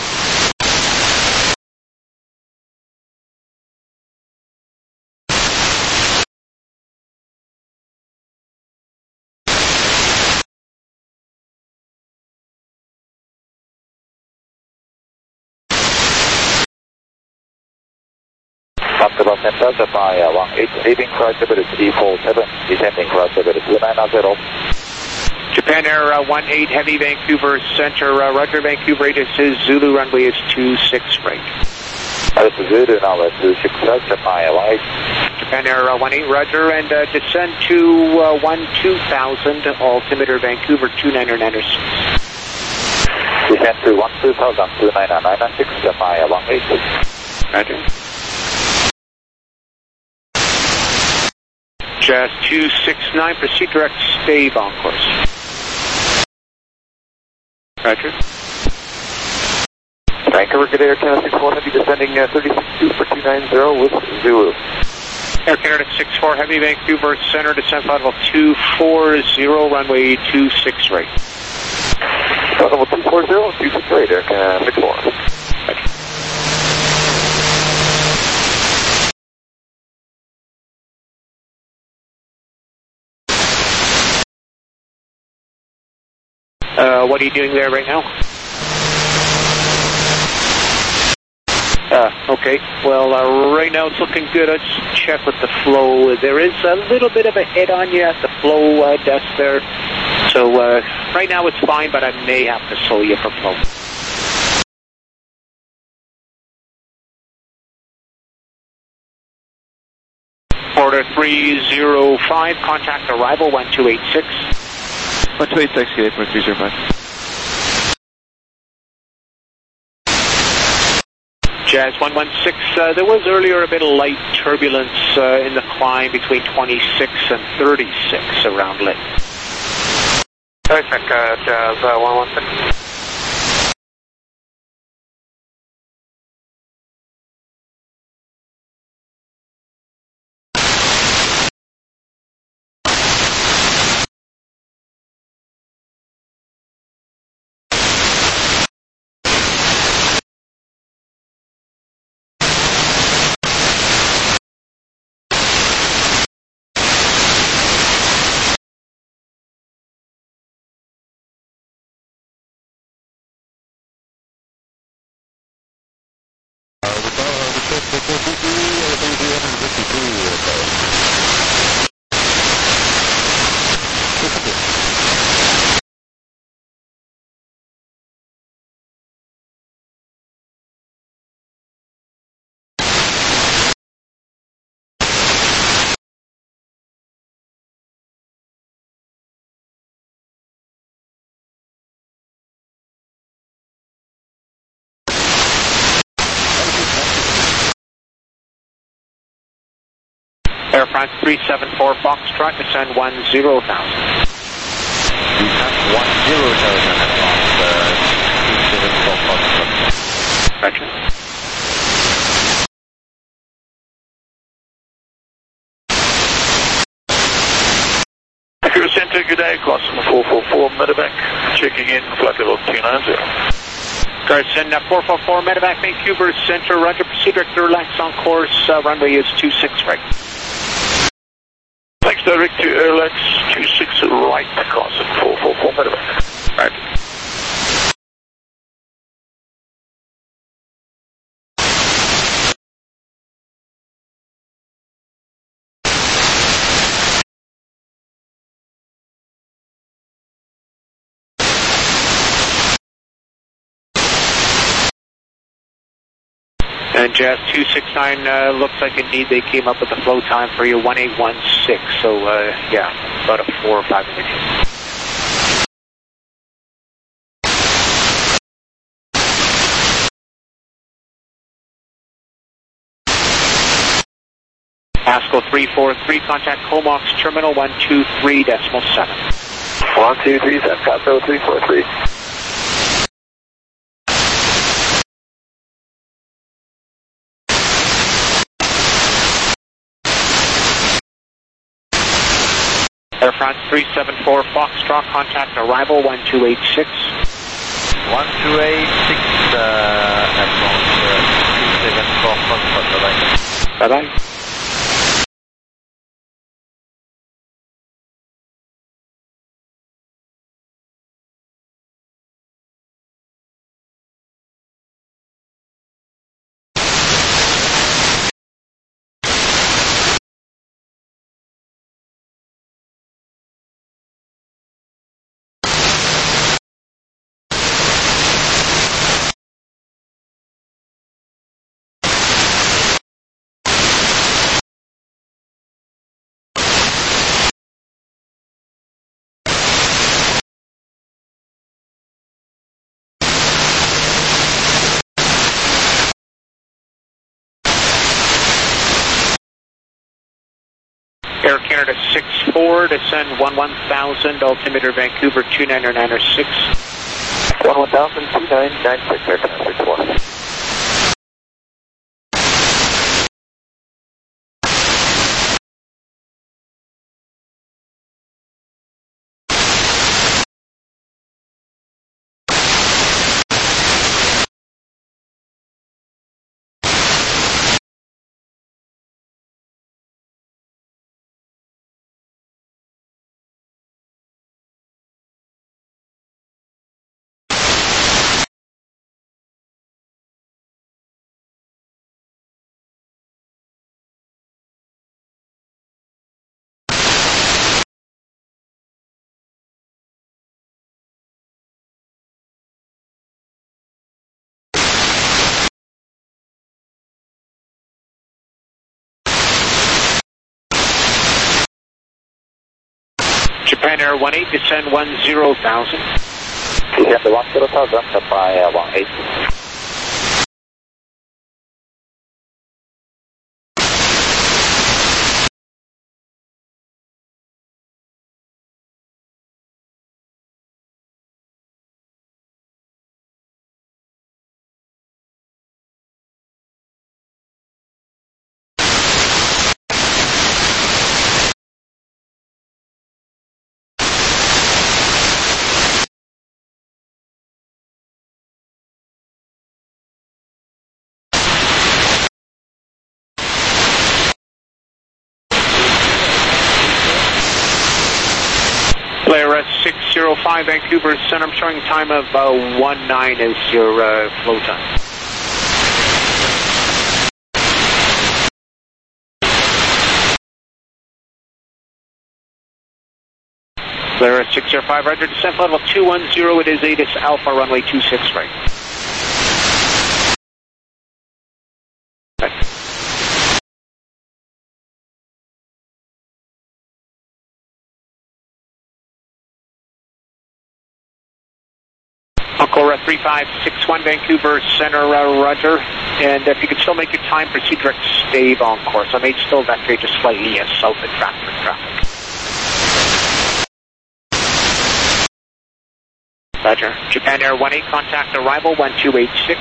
Comfortable center, by 18, leaving flight level 347, descending flight level 290. Japan Air 18 Heavy, Vancouver Center, roger, Vancouver 8 is Zulu, runway is 26 right. That's Zulu, now 26 right, Japan Air 18. Japan Air 18, roger, and descend to 12,000, altimeter Vancouver 2996. Descend to 12,000, 29996, Japan Air 18. Roger. Jazz 269, proceed direct, stay on course. Roger. Vancouver, good Air Canada 64 Heavy, descending 36.2 for 290 with Zulu. Air Canada 64 Heavy, Vancouver Center, descent level 240, runway 26 right. Level 240, 26 right, Air Canada 64. Roger. What are you doing there right now? Okay. Well, right now it's looking good. Let's check with the flow. There is a little bit of a hit on you at the flow desk there. So right now it's fine, but I may have to slow you for flow. 0305, contact arrival 1286. 1286, good day for 305. Jazz 116, there was earlier a bit of light turbulence in the climb between 26 and 36 around Lake. Check, Jazz 116. Air France 374 Foxtrot, descend 10,000. 10,000 at Fox, 374 Foxtrot. Roger. Vancouver Center, good day, crossing the 444 medevac, checking in, flight level 290. Garrison 444 medevac, Vancouver Center, roger, proceed director, relax on course, runway is 26 right. Thanks, direct to Airlax 26 right, crossing 444 medevac. Right. And Jazz 269, looks like indeed they came up with the flow time for you, 1816. So, yeah, about a 4 or 5 minutes. ASCO 343, contact Comox Terminal 123.7. 123, ASCO 343. Air France 374 Foxtrot, contact arrival 1286. 1286 at Fox, 374 Foxtrot, bye-bye. Bye-bye. Air Canada 64, descend 11,000, altimeter Vancouver 29906. 11,000, 2996, Air Canada 64. Japan Air 18, descend 10,000. Descend 10,000, supply 18. Blair 605 Vancouver Center, I'm showing time of 19 as your flow time. Blair 605, roger, descent level 210, it is ATIS Alpha, runway 26 right. Encore 3561 Vancouver Center, roger. And if you could still make your time, proceed direct stave on course. I may still vector just slightly south of traffic. Roger. Japan Air 18, contact arrival 1286.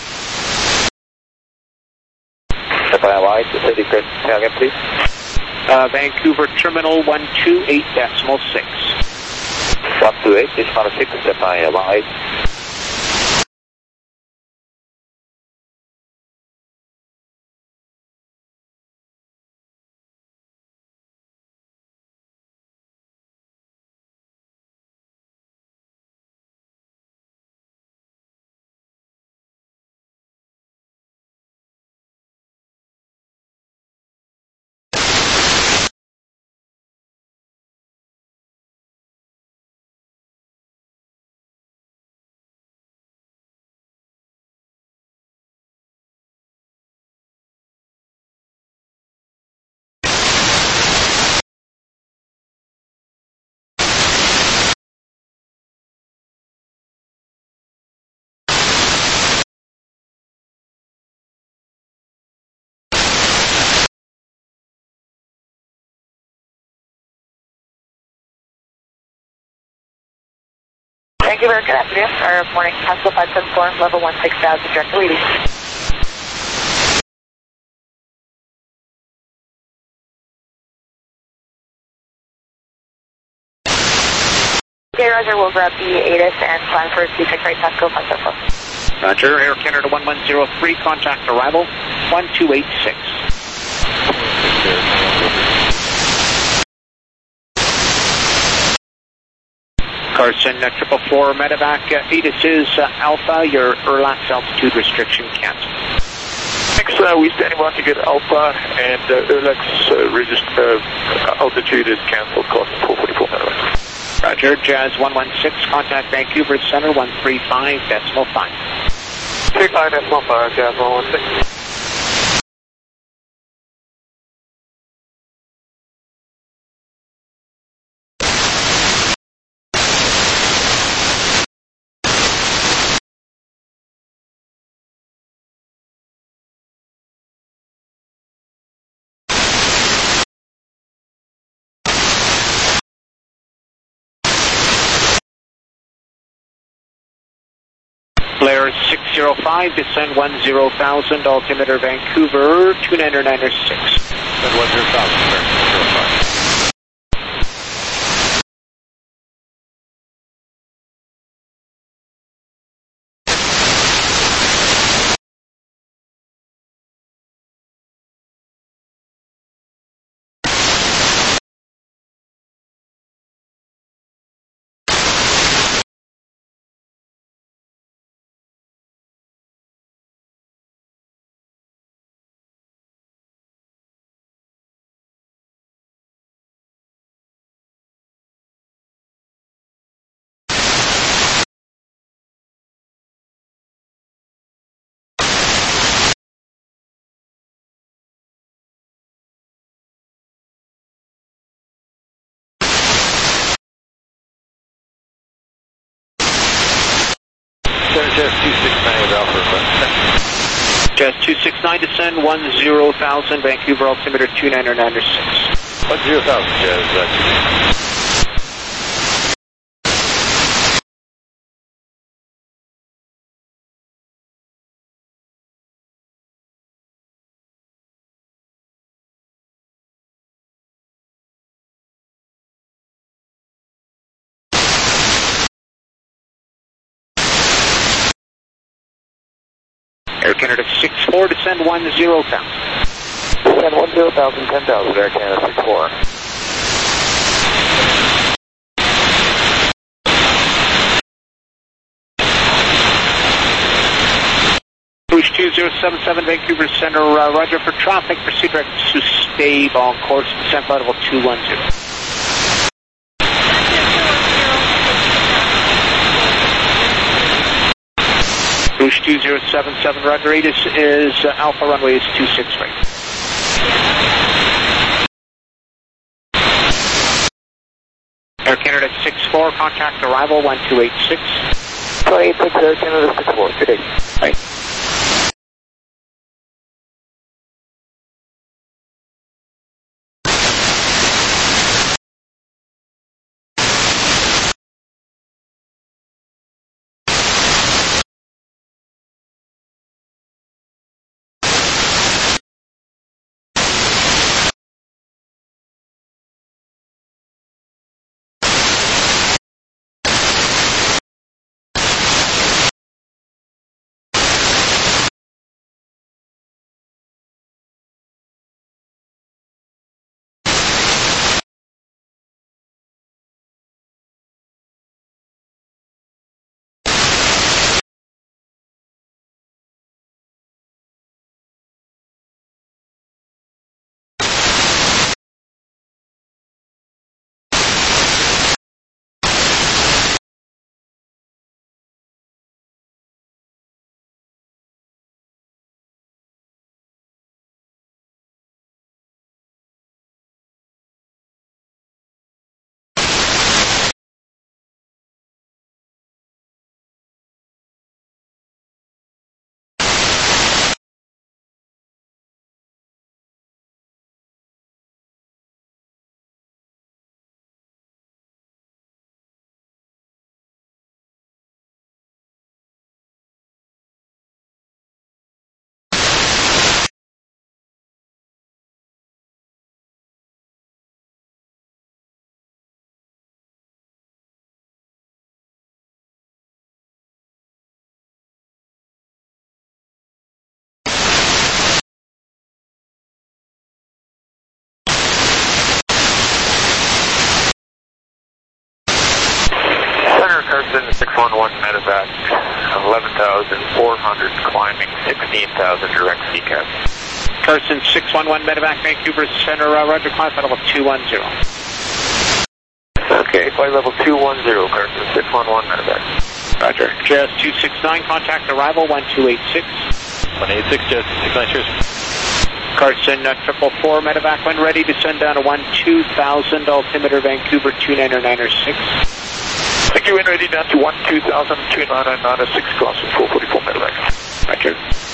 Japan White, city grid, again please. Vancouver Terminal 128.6. 128, this 106, Japan Air 18. Thank you very good afternoon. Our morning Pascal 574, level 16,000, direct to Levy. Okay, roger, we'll grab the ATIS and climb for C6 right Pascal 574. Roger, Air Canada 1103, contact arrival 1286. Carson 444 Medevac, ATIS is Alpha, your ERLAX altitude restriction canceled. Thanks, we standing by to get Alpha and ERLAX altitude is cancelled, cost 444 Medevac. Roger, Jazz 116, contact Vancouver Center 135.5. 35.5, Jazz 116. Blair 605, descend 10,000, altimeter Vancouver 2996. Descend 10,000, Blair 605. Jazz 269 with Alpha request. Jazz 269, descend 10,000, Vancouver altimeter 29996. 10,000, Jazz. Air Canada 64, descend 10,000. Descend 10,000, 10,000, Air Canada 64. Rouge 2077, Vancouver Center, roger for traffic, proceed direct to Stave on course, descent flight level 210. Rouge 2077, roger, is Alpha runway is 26 right. Air Canada 64, contact arrival 1286. 286, Air Canada 64, good day. Right. Carson 611 medevac, 11,400 climbing, 16,000 direct CCAT. Carson 611 medevac, Vancouver Center, roger, climb flight level 210. Okay, flight level 210, Carson 611 medevac. Roger. Jazz 269, contact arrival 1286. 186, Jazz 269, cheers. Carson 444 medevac, when ready, descend down to 12,000, altimeter Vancouver 29996. Thank you, when ready, down to 12,000, 29996, crossing 444 medevac. Roger.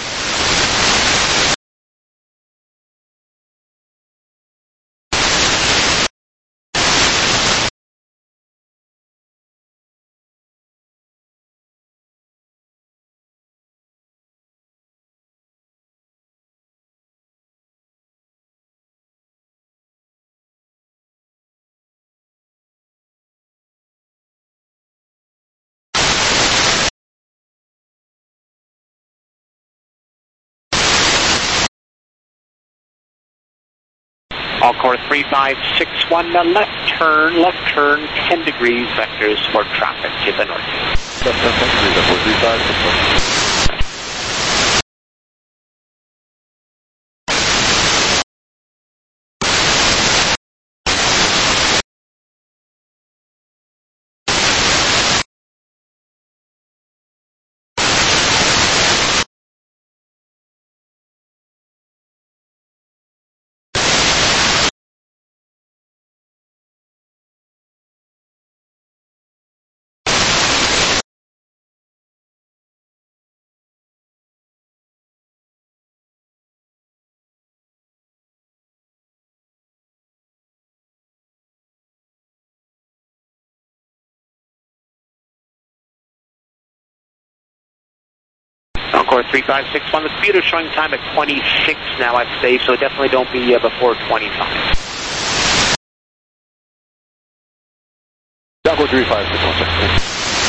All core 3561, left turn 10 degrees, vectors for traffic to the north. Left turn 10 degrees, up 435, Encore 3561. The computer's showing time at 26 now, I'd say, so definitely don't be before 25. Encore 3561.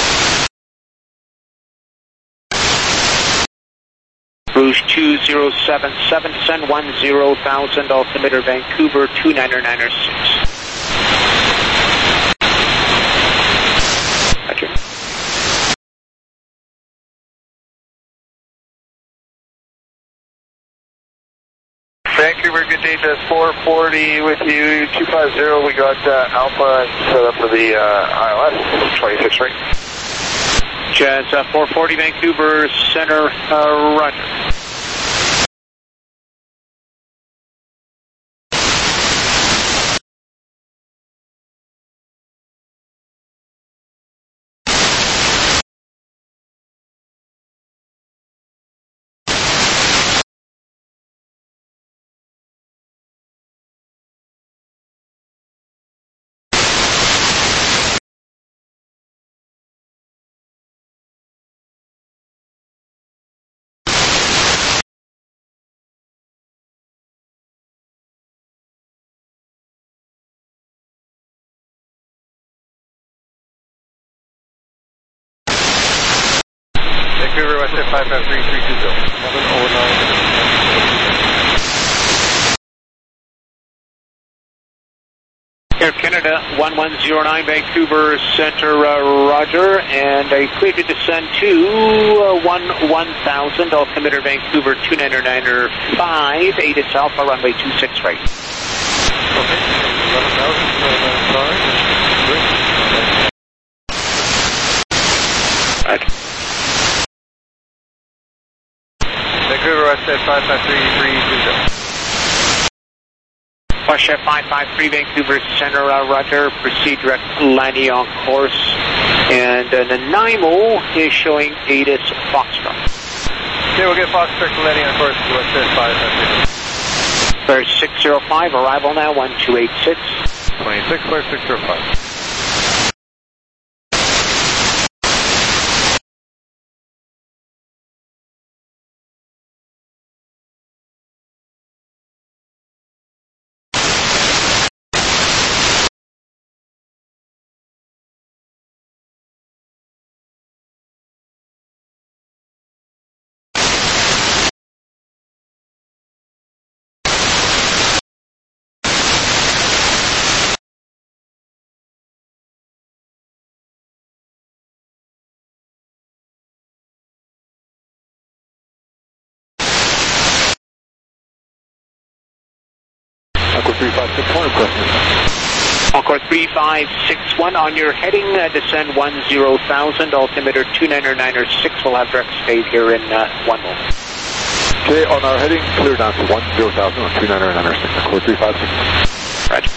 Rouge 2077, descend 10,000, altimeter Vancouver 29906. Roger. Vancouver, good day, Jazz 440 with you, 250, we got Alpha set up for the ILS, 26 right. Jazz 440 Vancouver Center, roger. Vancouver, West 553-320. 709. Air Canada 1109 Vancouver Center, roger, and I clear to descend to 1000, altimeter Vancouver 29905, ATIS Alpha, runway 26 right. Okay, 11,000, sorry. Right. Vancouver, West 553-320. Westjet 553 Vancouver Center, roger. Proceed direct landing on course. And Nanaimo is showing ATIS Foxtrot. Okay, we'll get Foxtrot landing on course to Westjet 553. Bear 605, arrival now, 1286. 26, Bear 605. Encore 3561, requesting. Encore 3561 on your heading, descend 10,000, altimeter 29906. We'll have direct speed here in 1 moment. Okay, on our heading, clear down to 10,000 on 29906. Encore 3561. Roger.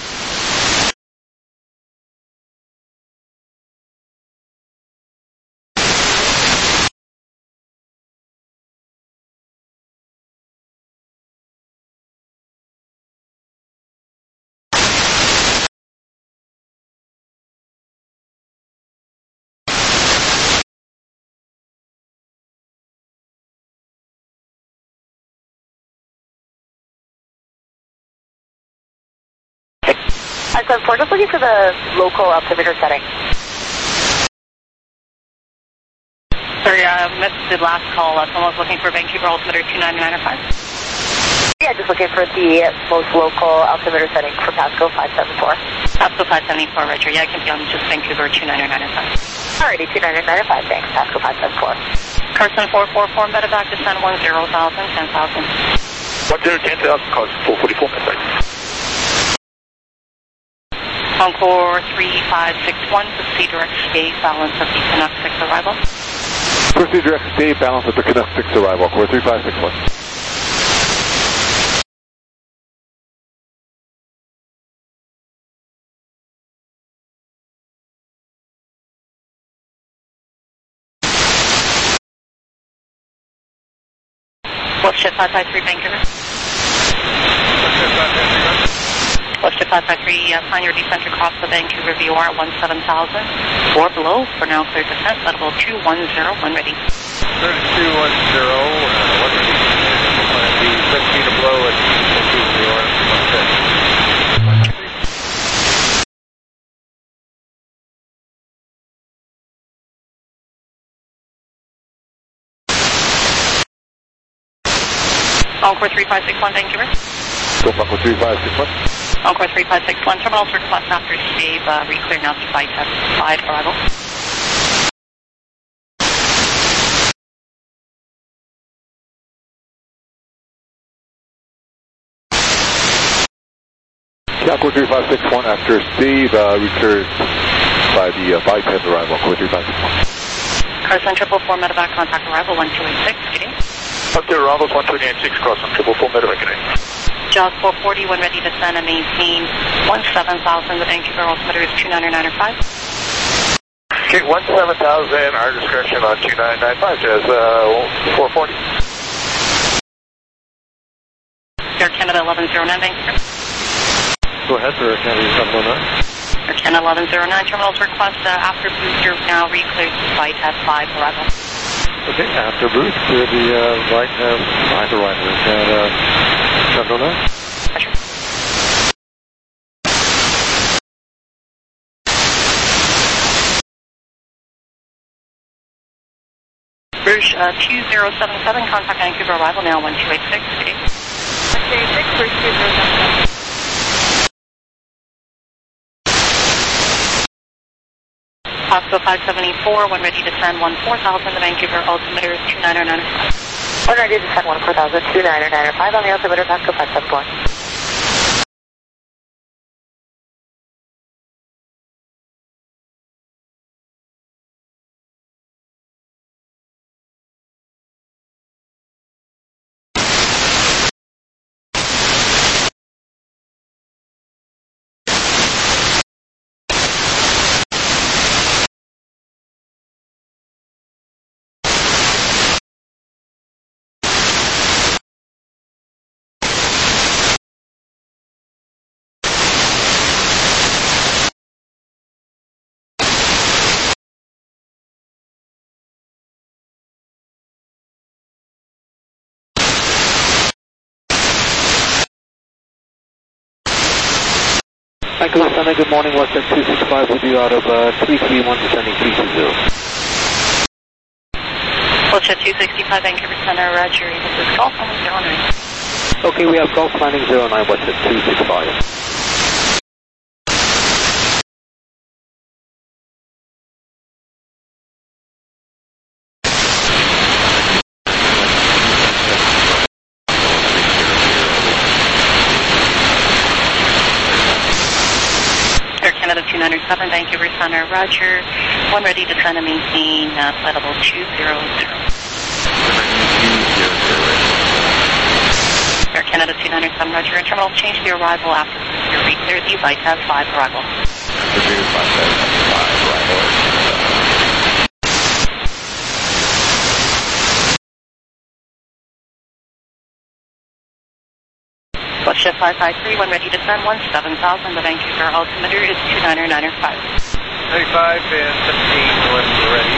I said, we're just looking for the local altimeter setting. Sorry, I missed the last call. Someone was looking for Vancouver altimeter 29905. Yeah, just looking for the most local altimeter setting for Pasco 574. Pasco 574, roger. Yeah, I can be on just Vancouver 29905. Alrighty, 29905, thanks. Pasco 574. Carson 444, medevac, descend 10,000, 10,000. 10,000, cause 444, that's Encore 3561, proceed direct escape, balance of the Canuck 6 arrival. Proceed direct escape, balance of the Canuck 6 arrival. Encore 3561. Westjet 553 Vancouver. Westjet 553, plan your descent across the Vancouver VOR at 17,000. 4 below, for now clear descent, level 210, when ready. 3210, Encore 3561, Vancouver. Go Buckle 3561. Encore 3561, terminals request after Steve, reclear now to flight test 5 arrival. Encore 3561 after Steve, recleared by the bypass arrival, Encore 3561. Carson 444 medevac, contact arrival 1286, good day. Up to arrivals 1286, cross on 444 medevac, good day. Jaws 440, when ready to descend and maintain 17,000, the Vancouver altimeter is 29905. Okay, 17,000, our discretion on 2995, Jazz 440. Air Canada 1109, Vancouver. Go ahead for Canada 709. Air Canada 1109, terminals request after booster now recleared flight test 5 arrival. Okay, after boost, clear the right either right, Canada 709. Pleasure. Rouge 2077, contact Vancouver arrival now 1286, good day. 1286, Rouge 2077. Pasco 574, when ready to descend 14,000, the Vancouver altimeter is 29905. When ready to descend 14,000, 29905 on the altimeter, Pasco 574. Vancouver Center, good morning, WestJet 265 with you out of 331 descending 320. WestJet 265, Vancouver Center, roger, this is Golf 09. Okay, we have Golf landing 09, WestJet 265. Canada 297, Vancouver Center, roger. When ready to descend and maintain flight level 200. Air Canada 297, roger. And terminals change the arrival after your reclear. The flight has 5 arrival. WestJet 553, when ready to descend 17,000, the Vancouver altimeter is 29905. 35 and 17 when ready,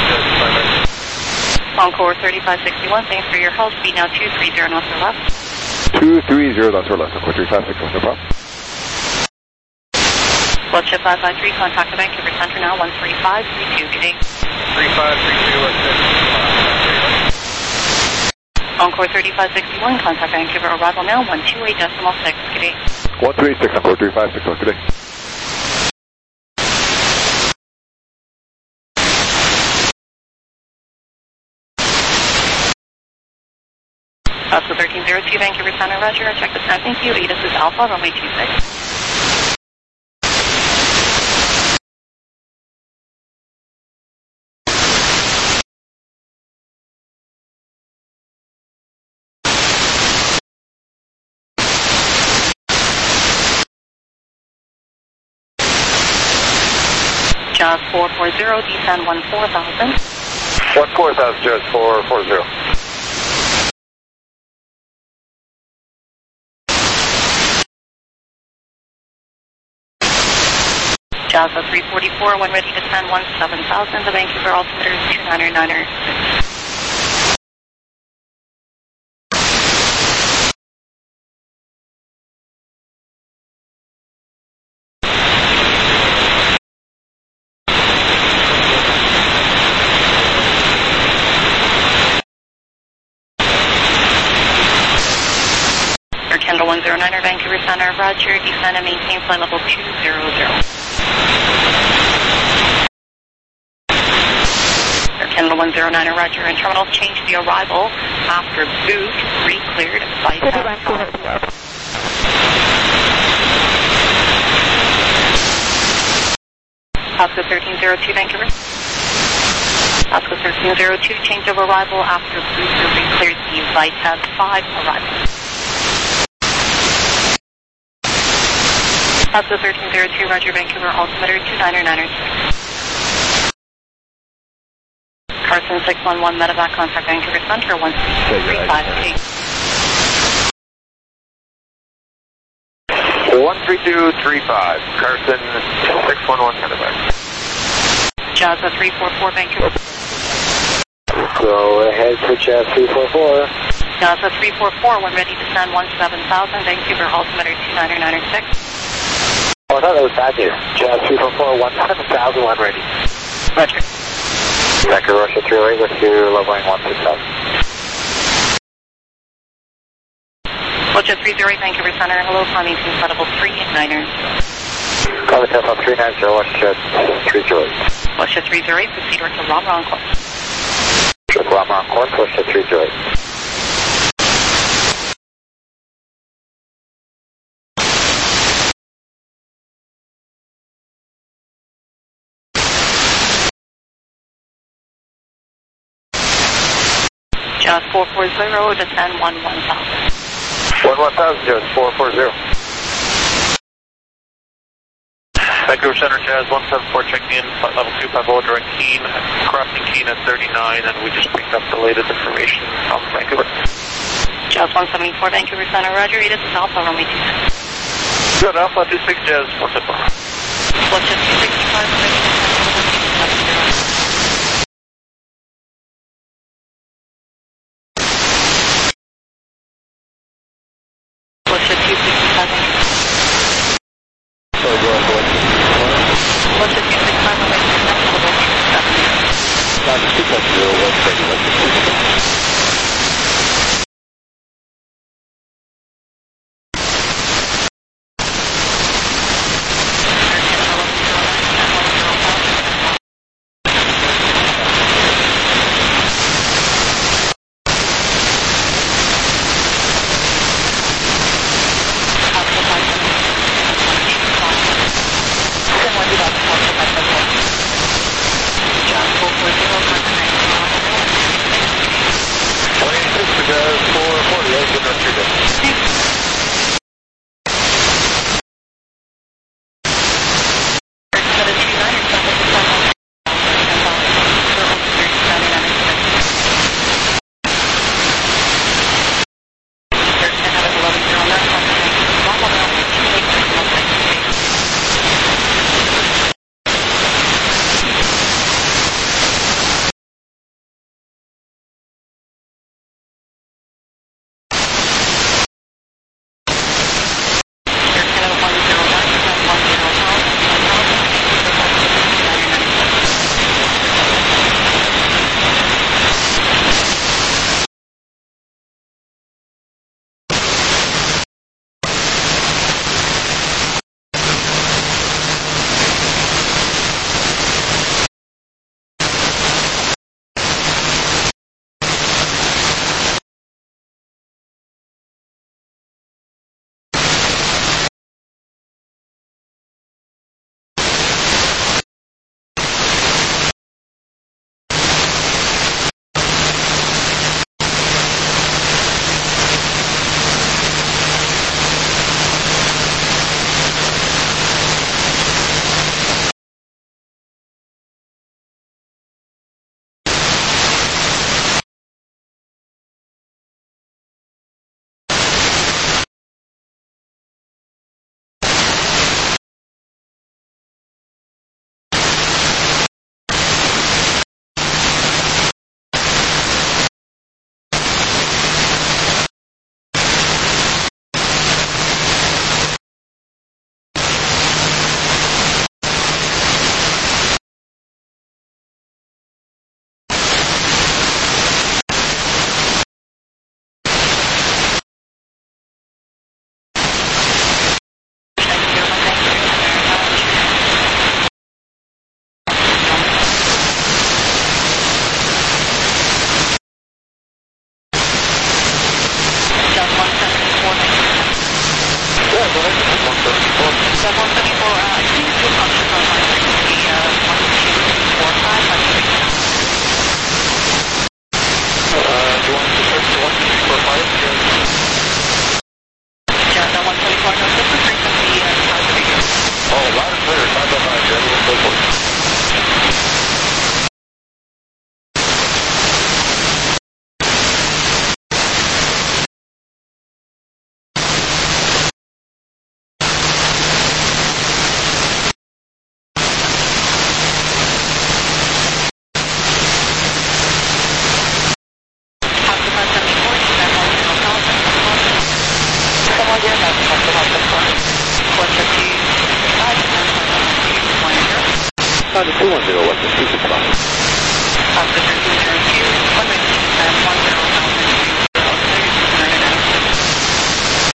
Encore 3561, thanks for your help. Speed now 230 north or left. 230, that's our left, Encore 3561, no problem. WestJet 553, contact the Vancouver Center now, 13532, good day. 3532, WestJet. Encore 3561, contact Vancouver arrival now, 128.6, good day. 136, Encore 3561, good day. Pasco 1302, Vancouver Center, roger, check the time, thank you. ATIS is Alpha, runway 26. Jaws 440, descend 14,000. 14,000, Jaws 440. Jaws 344, when ready to descend 17,000, the Vancouver altimeter is 299. 109er, Vancouver Center, roger, descend and maintain flight level 200. Air Canada 109er, roger, and terminals change the arrival after boot, re-cleared, flight Oscar 1302, Vancouver. Oscar 1302, change of arrival after booster re-cleared the VITAS 5 arrival. Oscar 1302, roger, Vancouver, altimeter 299er. Carson 611, medevac, contact Vancouver Center, 13235. 13235, Carson 611 medevac. Jazza 344, Vancouver. Go ahead for Jazz 344. Jazza 344, when ready to send 17,000, Vancouver, altimeter 299er. Oh, I thought that was bad news. Jazz 344, 17,000, when ready. Roger. Vancouver, Russia 308 with you, leveling 16,000. Roger 308, Vancouver Center, hello, climbing to flight level 390. Call the Tesla 390, Westjet 308. Westjet 308, proceed to Lama on course. Lama on course, Westjet 308. Jazz 440, descend 11,000. 11,000, Jazz 440. Vancouver Center, Jazz 174, checking in, flight level 250, during Keene, crossing Keene at 39, and we just picked up the latest information from Vancouver. Jazz 174, Vancouver Center, roger, this is Alpha, runway 26. Good, Alpha 26, Jazz 174. Westjet 265, ready to send 170. Honda 210, Western 265. Oscar 1302, 190, 10,000,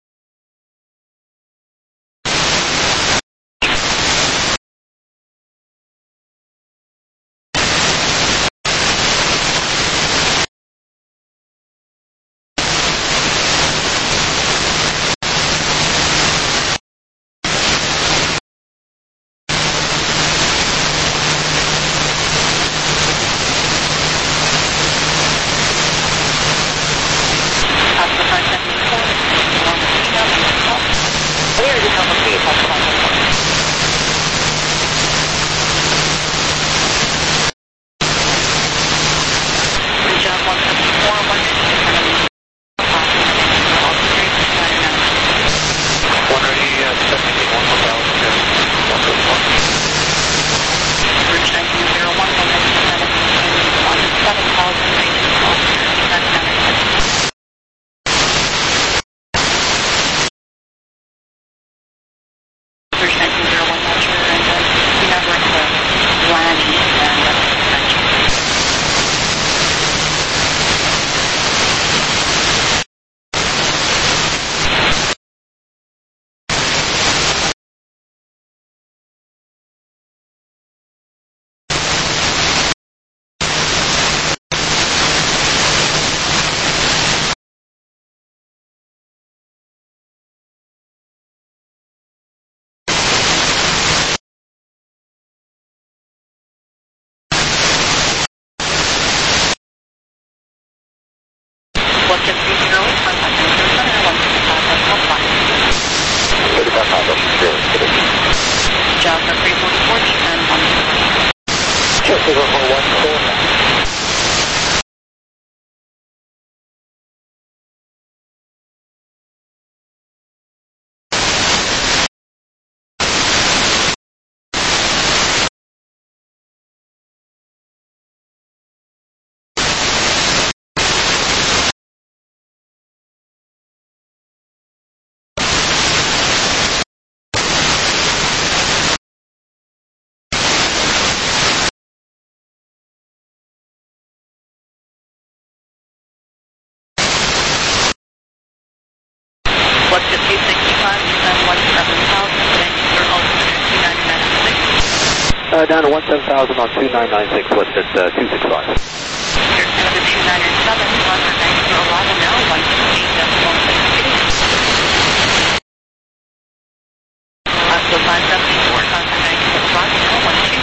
Down to 17,000 on 2996, Western 265. Here's Canada 297, Oscar 90, arrival now, 128.1. Oscar 574, Oscar 90, arrival now,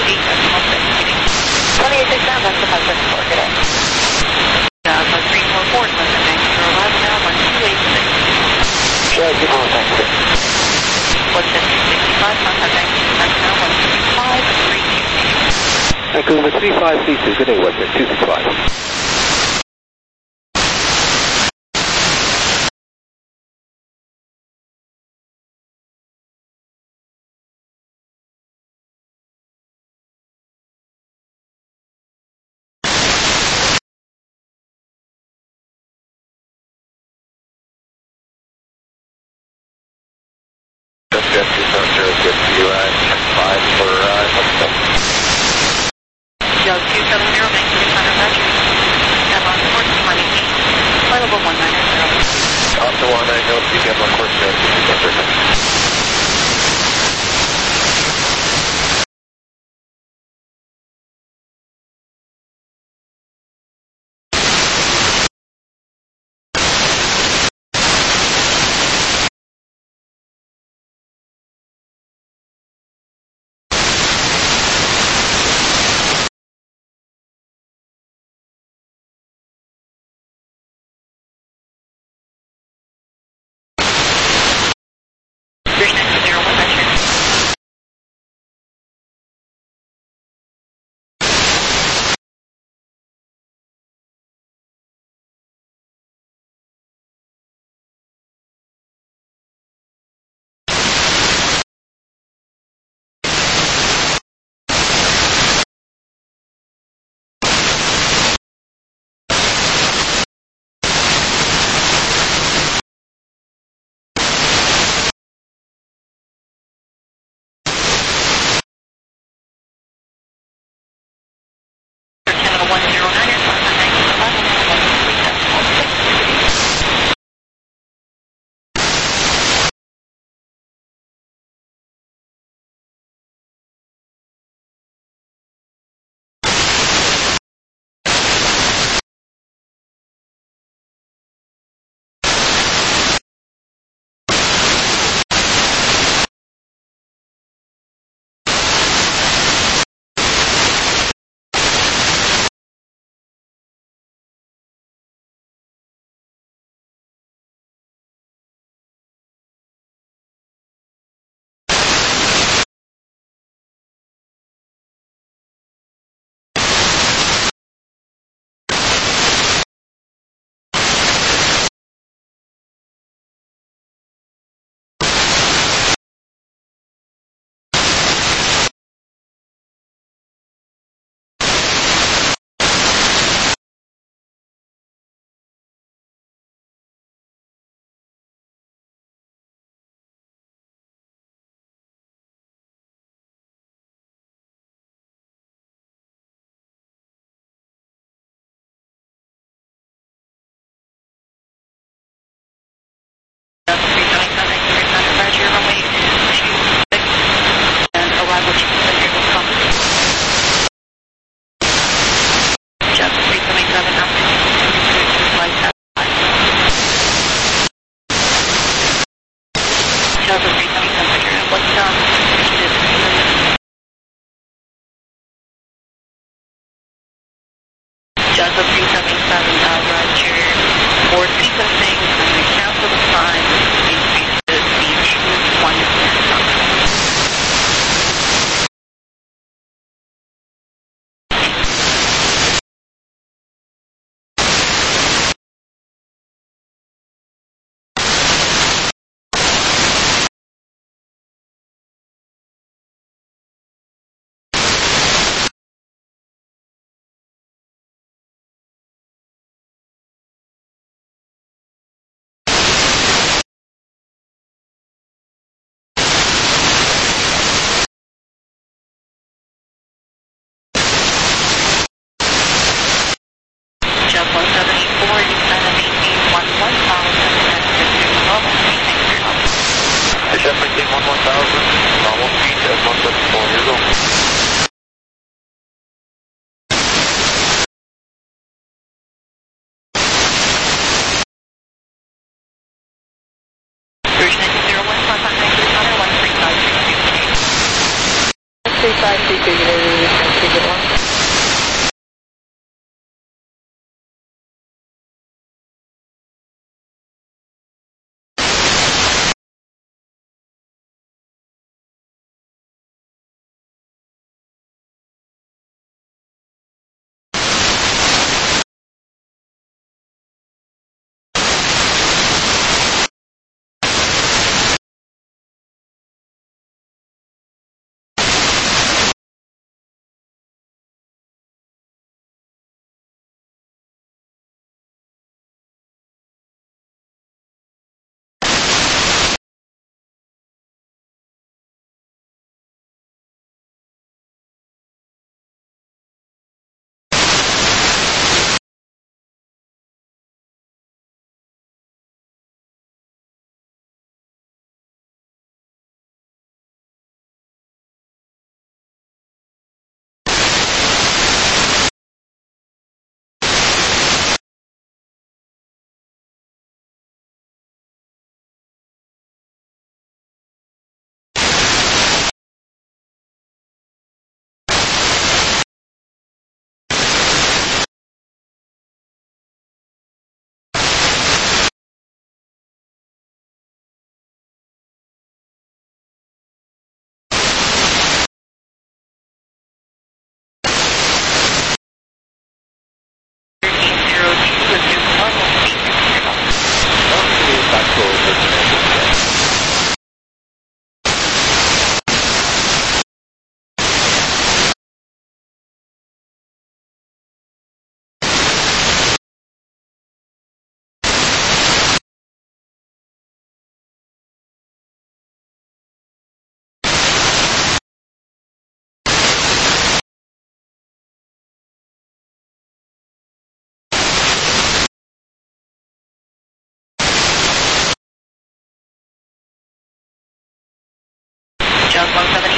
128.1. 2869, Oscar 574, good day. Oscar 344, Oscar 90, arrival now, 128.6. Sure, keep on, thanks. Western 265, Oscar 90, that's now 125, 3. Vancouver 3532, good day, Western 265. Joe 270, Vancouver Center Metro. Avalon Court 188. Available 190. Oscar 190, speaking Avalon Court, 270.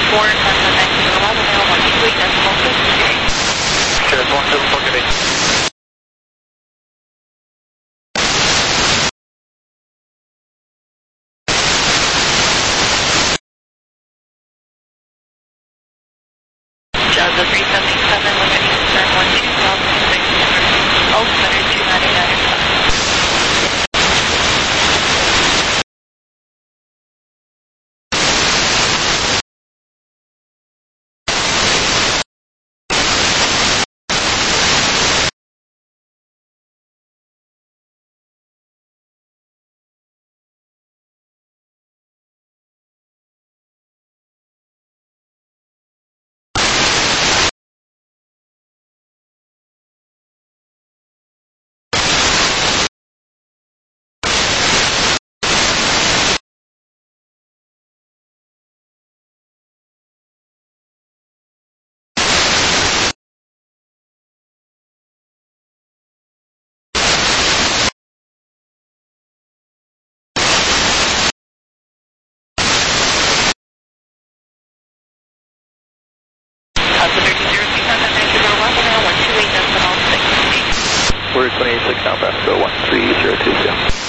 Jazz 174, good day. Jazz 377, limiting turn 12,600, altimeter 299. Quarter 286 now, Brasco 13022.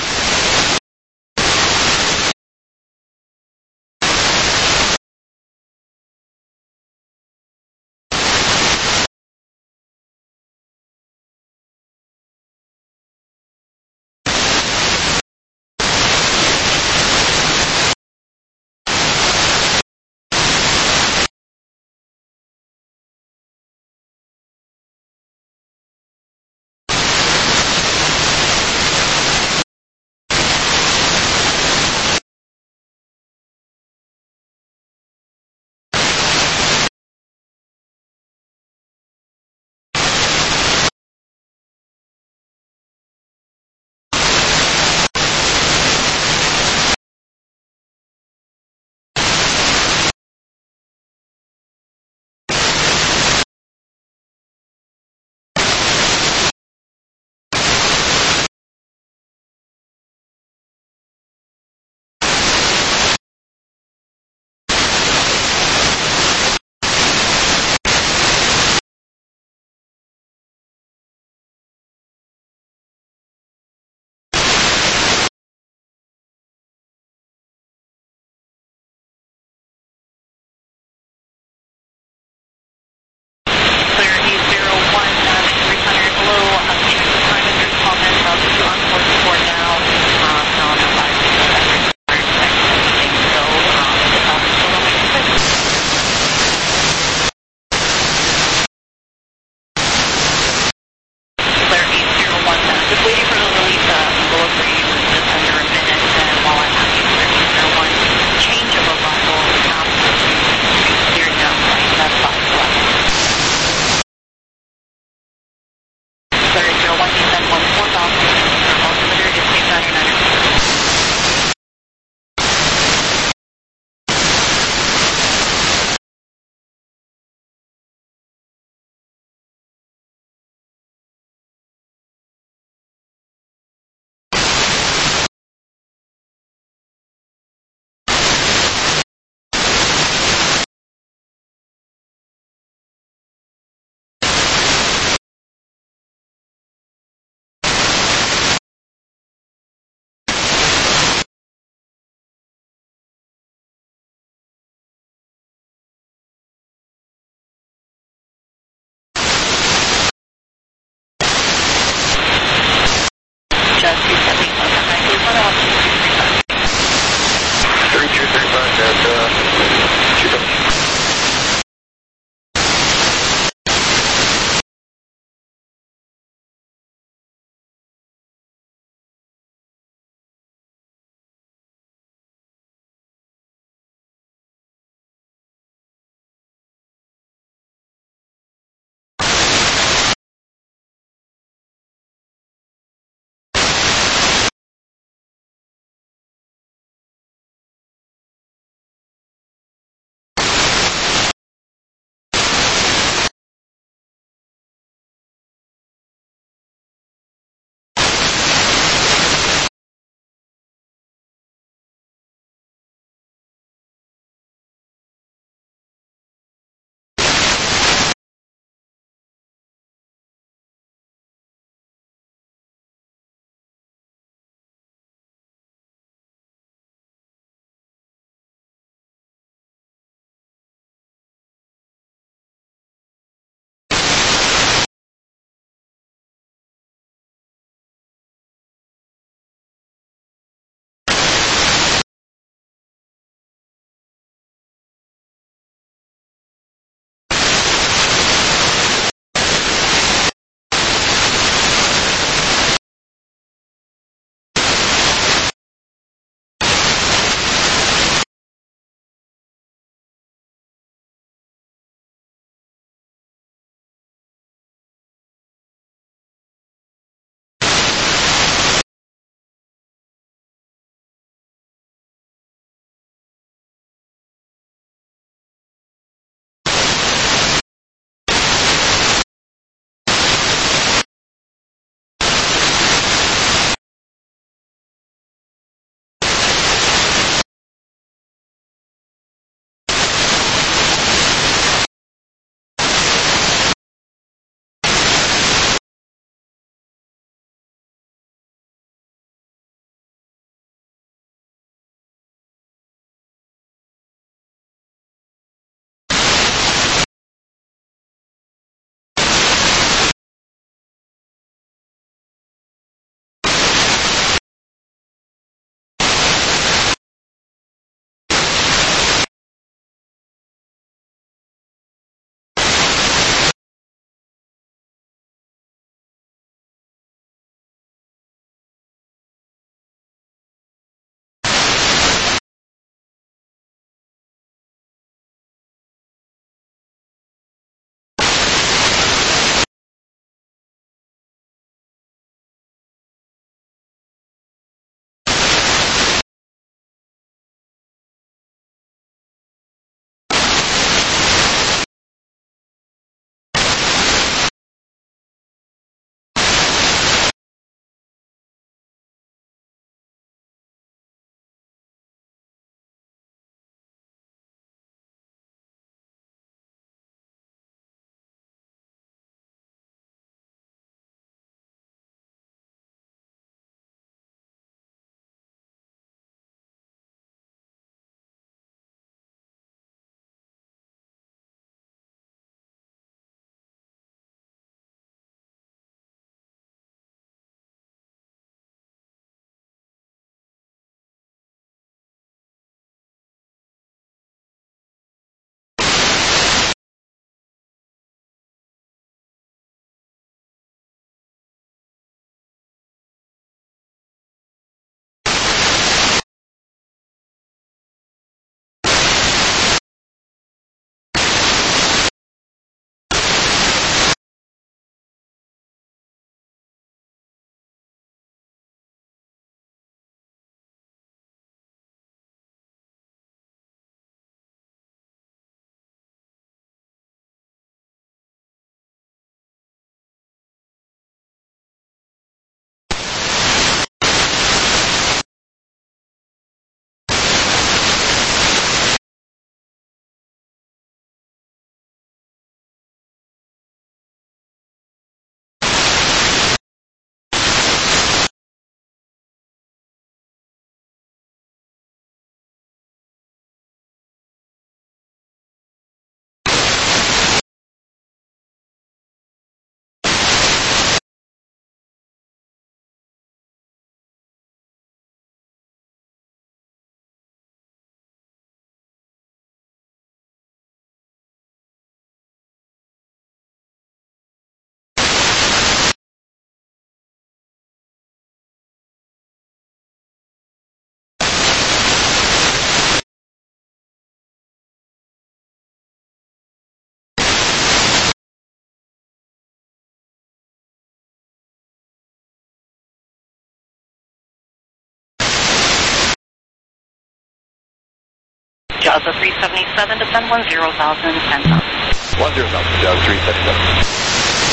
Jazza 377, descend 10,000, 10,000. 10,000, Jazz 377.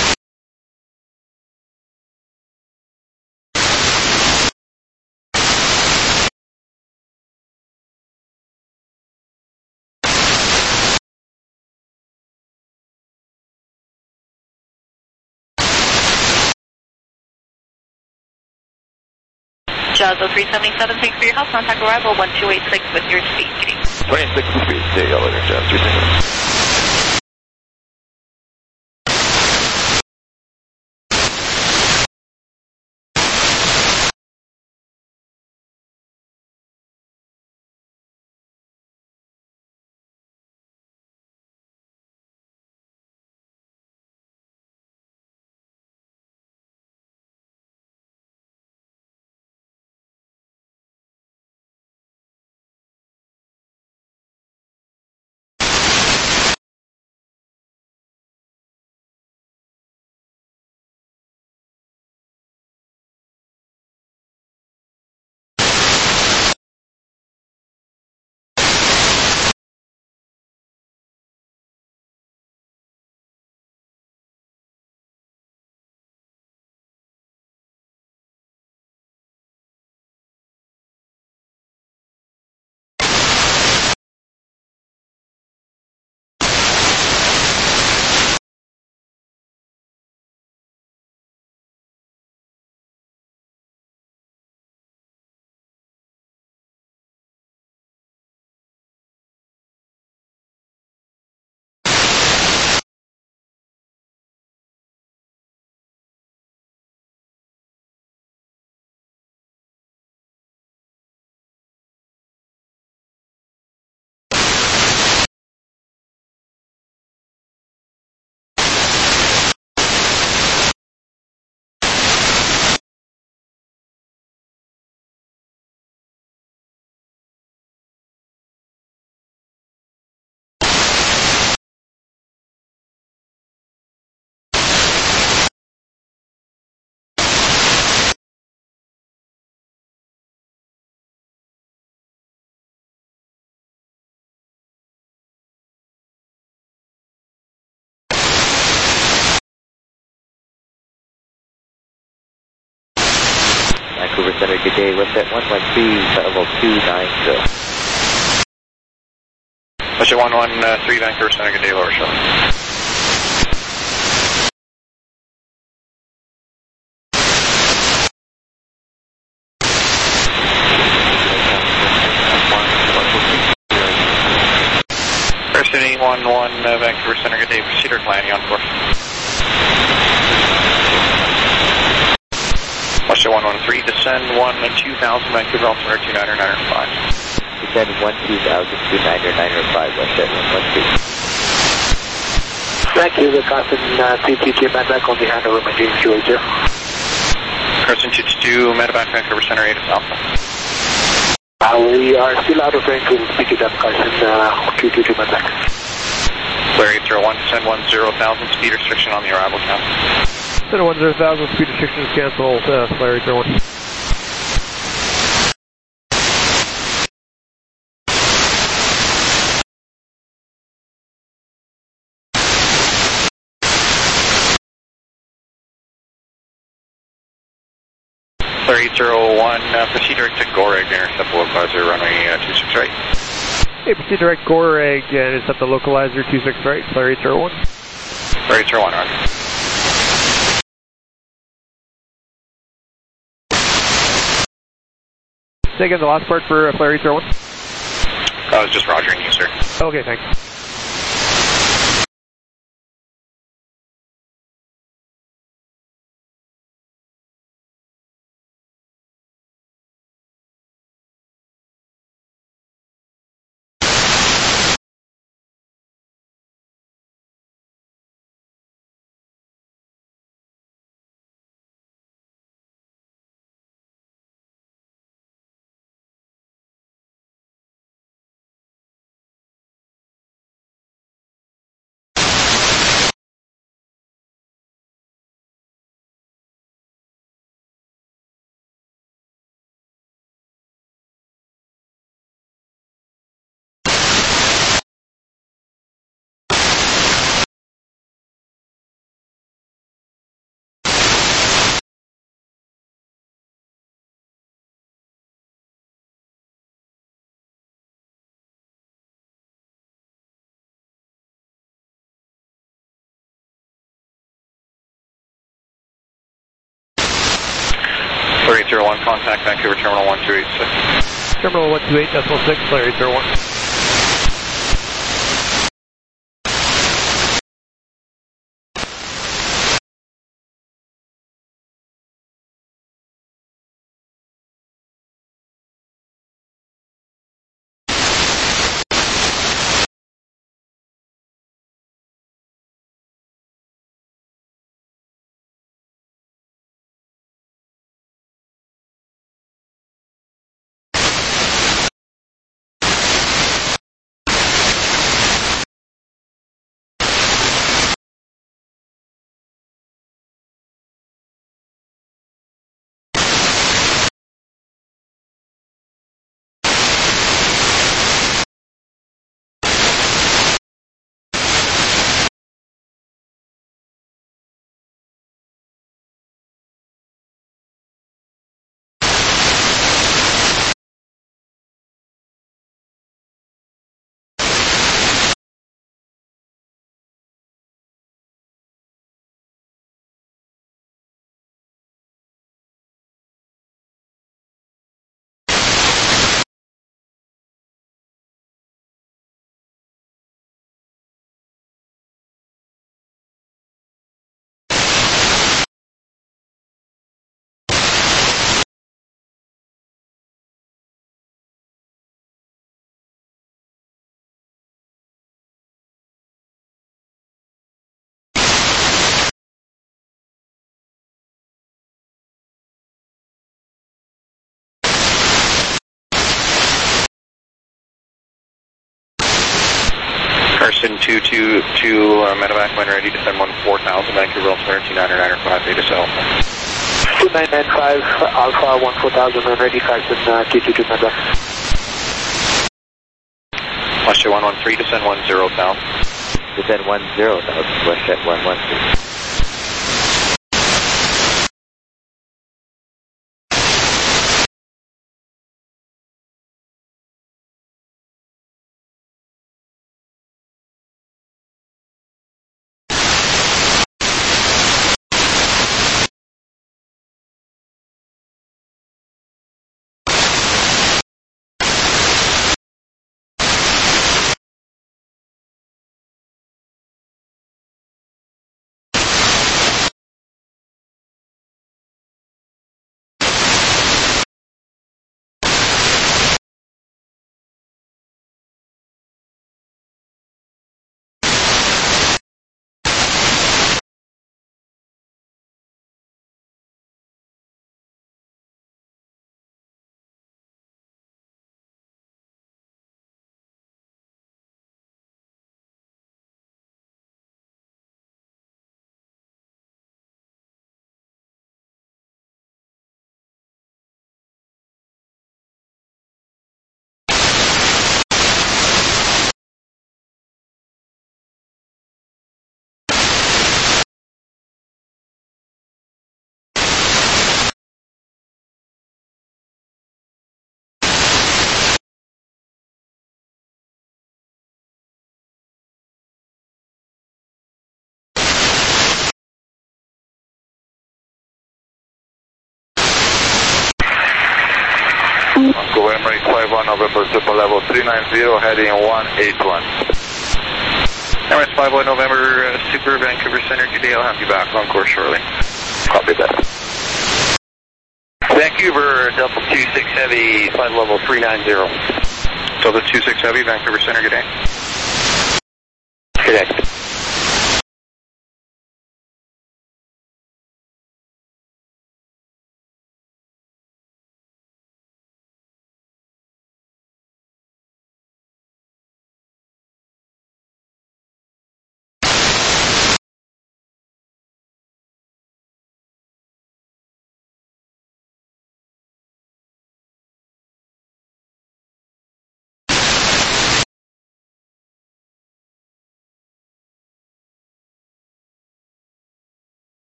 Jazza 377, thanks for your help. Contact arrival 1286 with your speed. 26 to speed, stay elevator, Jazz 377. Vancouver Center, good day. West at 113, level 290. West at 113, Vancouver Center, good day, lower shuttle. Preston 811, Vancouver Center, good day, proceed landing on course. West at 113, descend 2,000, Vancouver altimeter 29905. Descend 1,200, 29905, West at 113. Thank you, the Custom CTT Medevac on the handover, my James Georgia. Crescent 222, Medevac, Vancouver Center, 8 Alpha. We are still out of range, we'll pick it up, Carson, 222 Medevac. Flare 801, descend 10,000, speed restriction on the arrival count. Center 10,000, speed restriction is canceled, Flare 801. Flare 801, proceed direct to Goreg, intercept the localizer, runway 26 right. Hey, proceed direct Goreg, and intercept the localizer 26 right, Flare 801. Flare 801, roger. Say again the last part for Flare 801? I was just rogering you, sir. Okay, thanks. 801, contact Vancouver Terminal 1286. Terminal 128.6, Flyer 801. Carson 222, medevac when ready, descend 4000, Vancouver altimeter 2995, Beta Cell. 2995, Alpha 14000, when ready, Carson 222 medevac. WestJet 113, descend 10,000. Descend 10,000, WestJet 113. Go Emirates 51 November, super level 390, heading 181. Emirates 51 November, Super Vancouver Center, good day, I'll have you back on course shortly. Copy that. Vancouver, Delta 26 Heavy, flight level 390. Delta 26 Heavy, Vancouver Center, good day. Correct.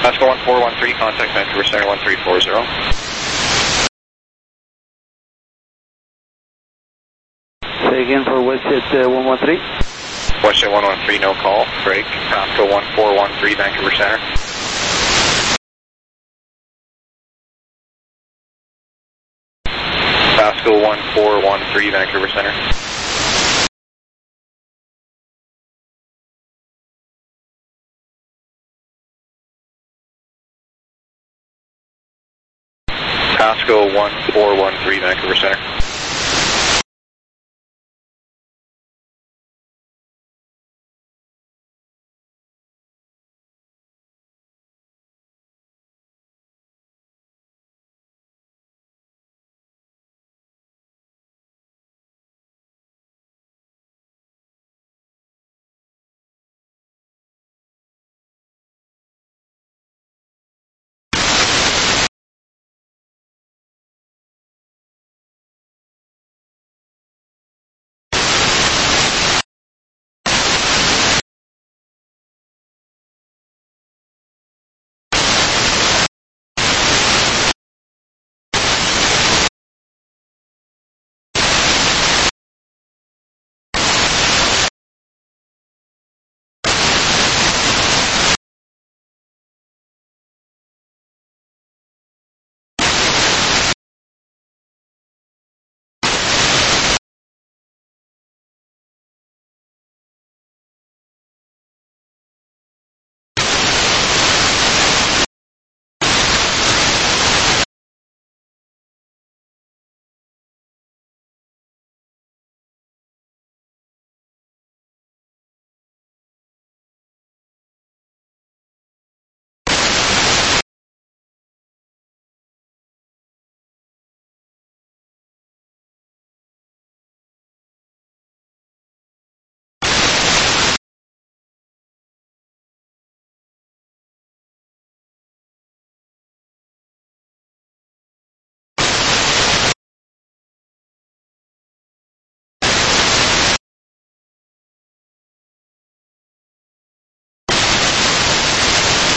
Pasco 1413, contact Vancouver Center 1340. Say again for WestJet 113. WestJet 113, no call. Break. Pasco 1413, Vancouver Center. Pasco 1413, Vancouver Center. Pasco 1413, Vancouver Center.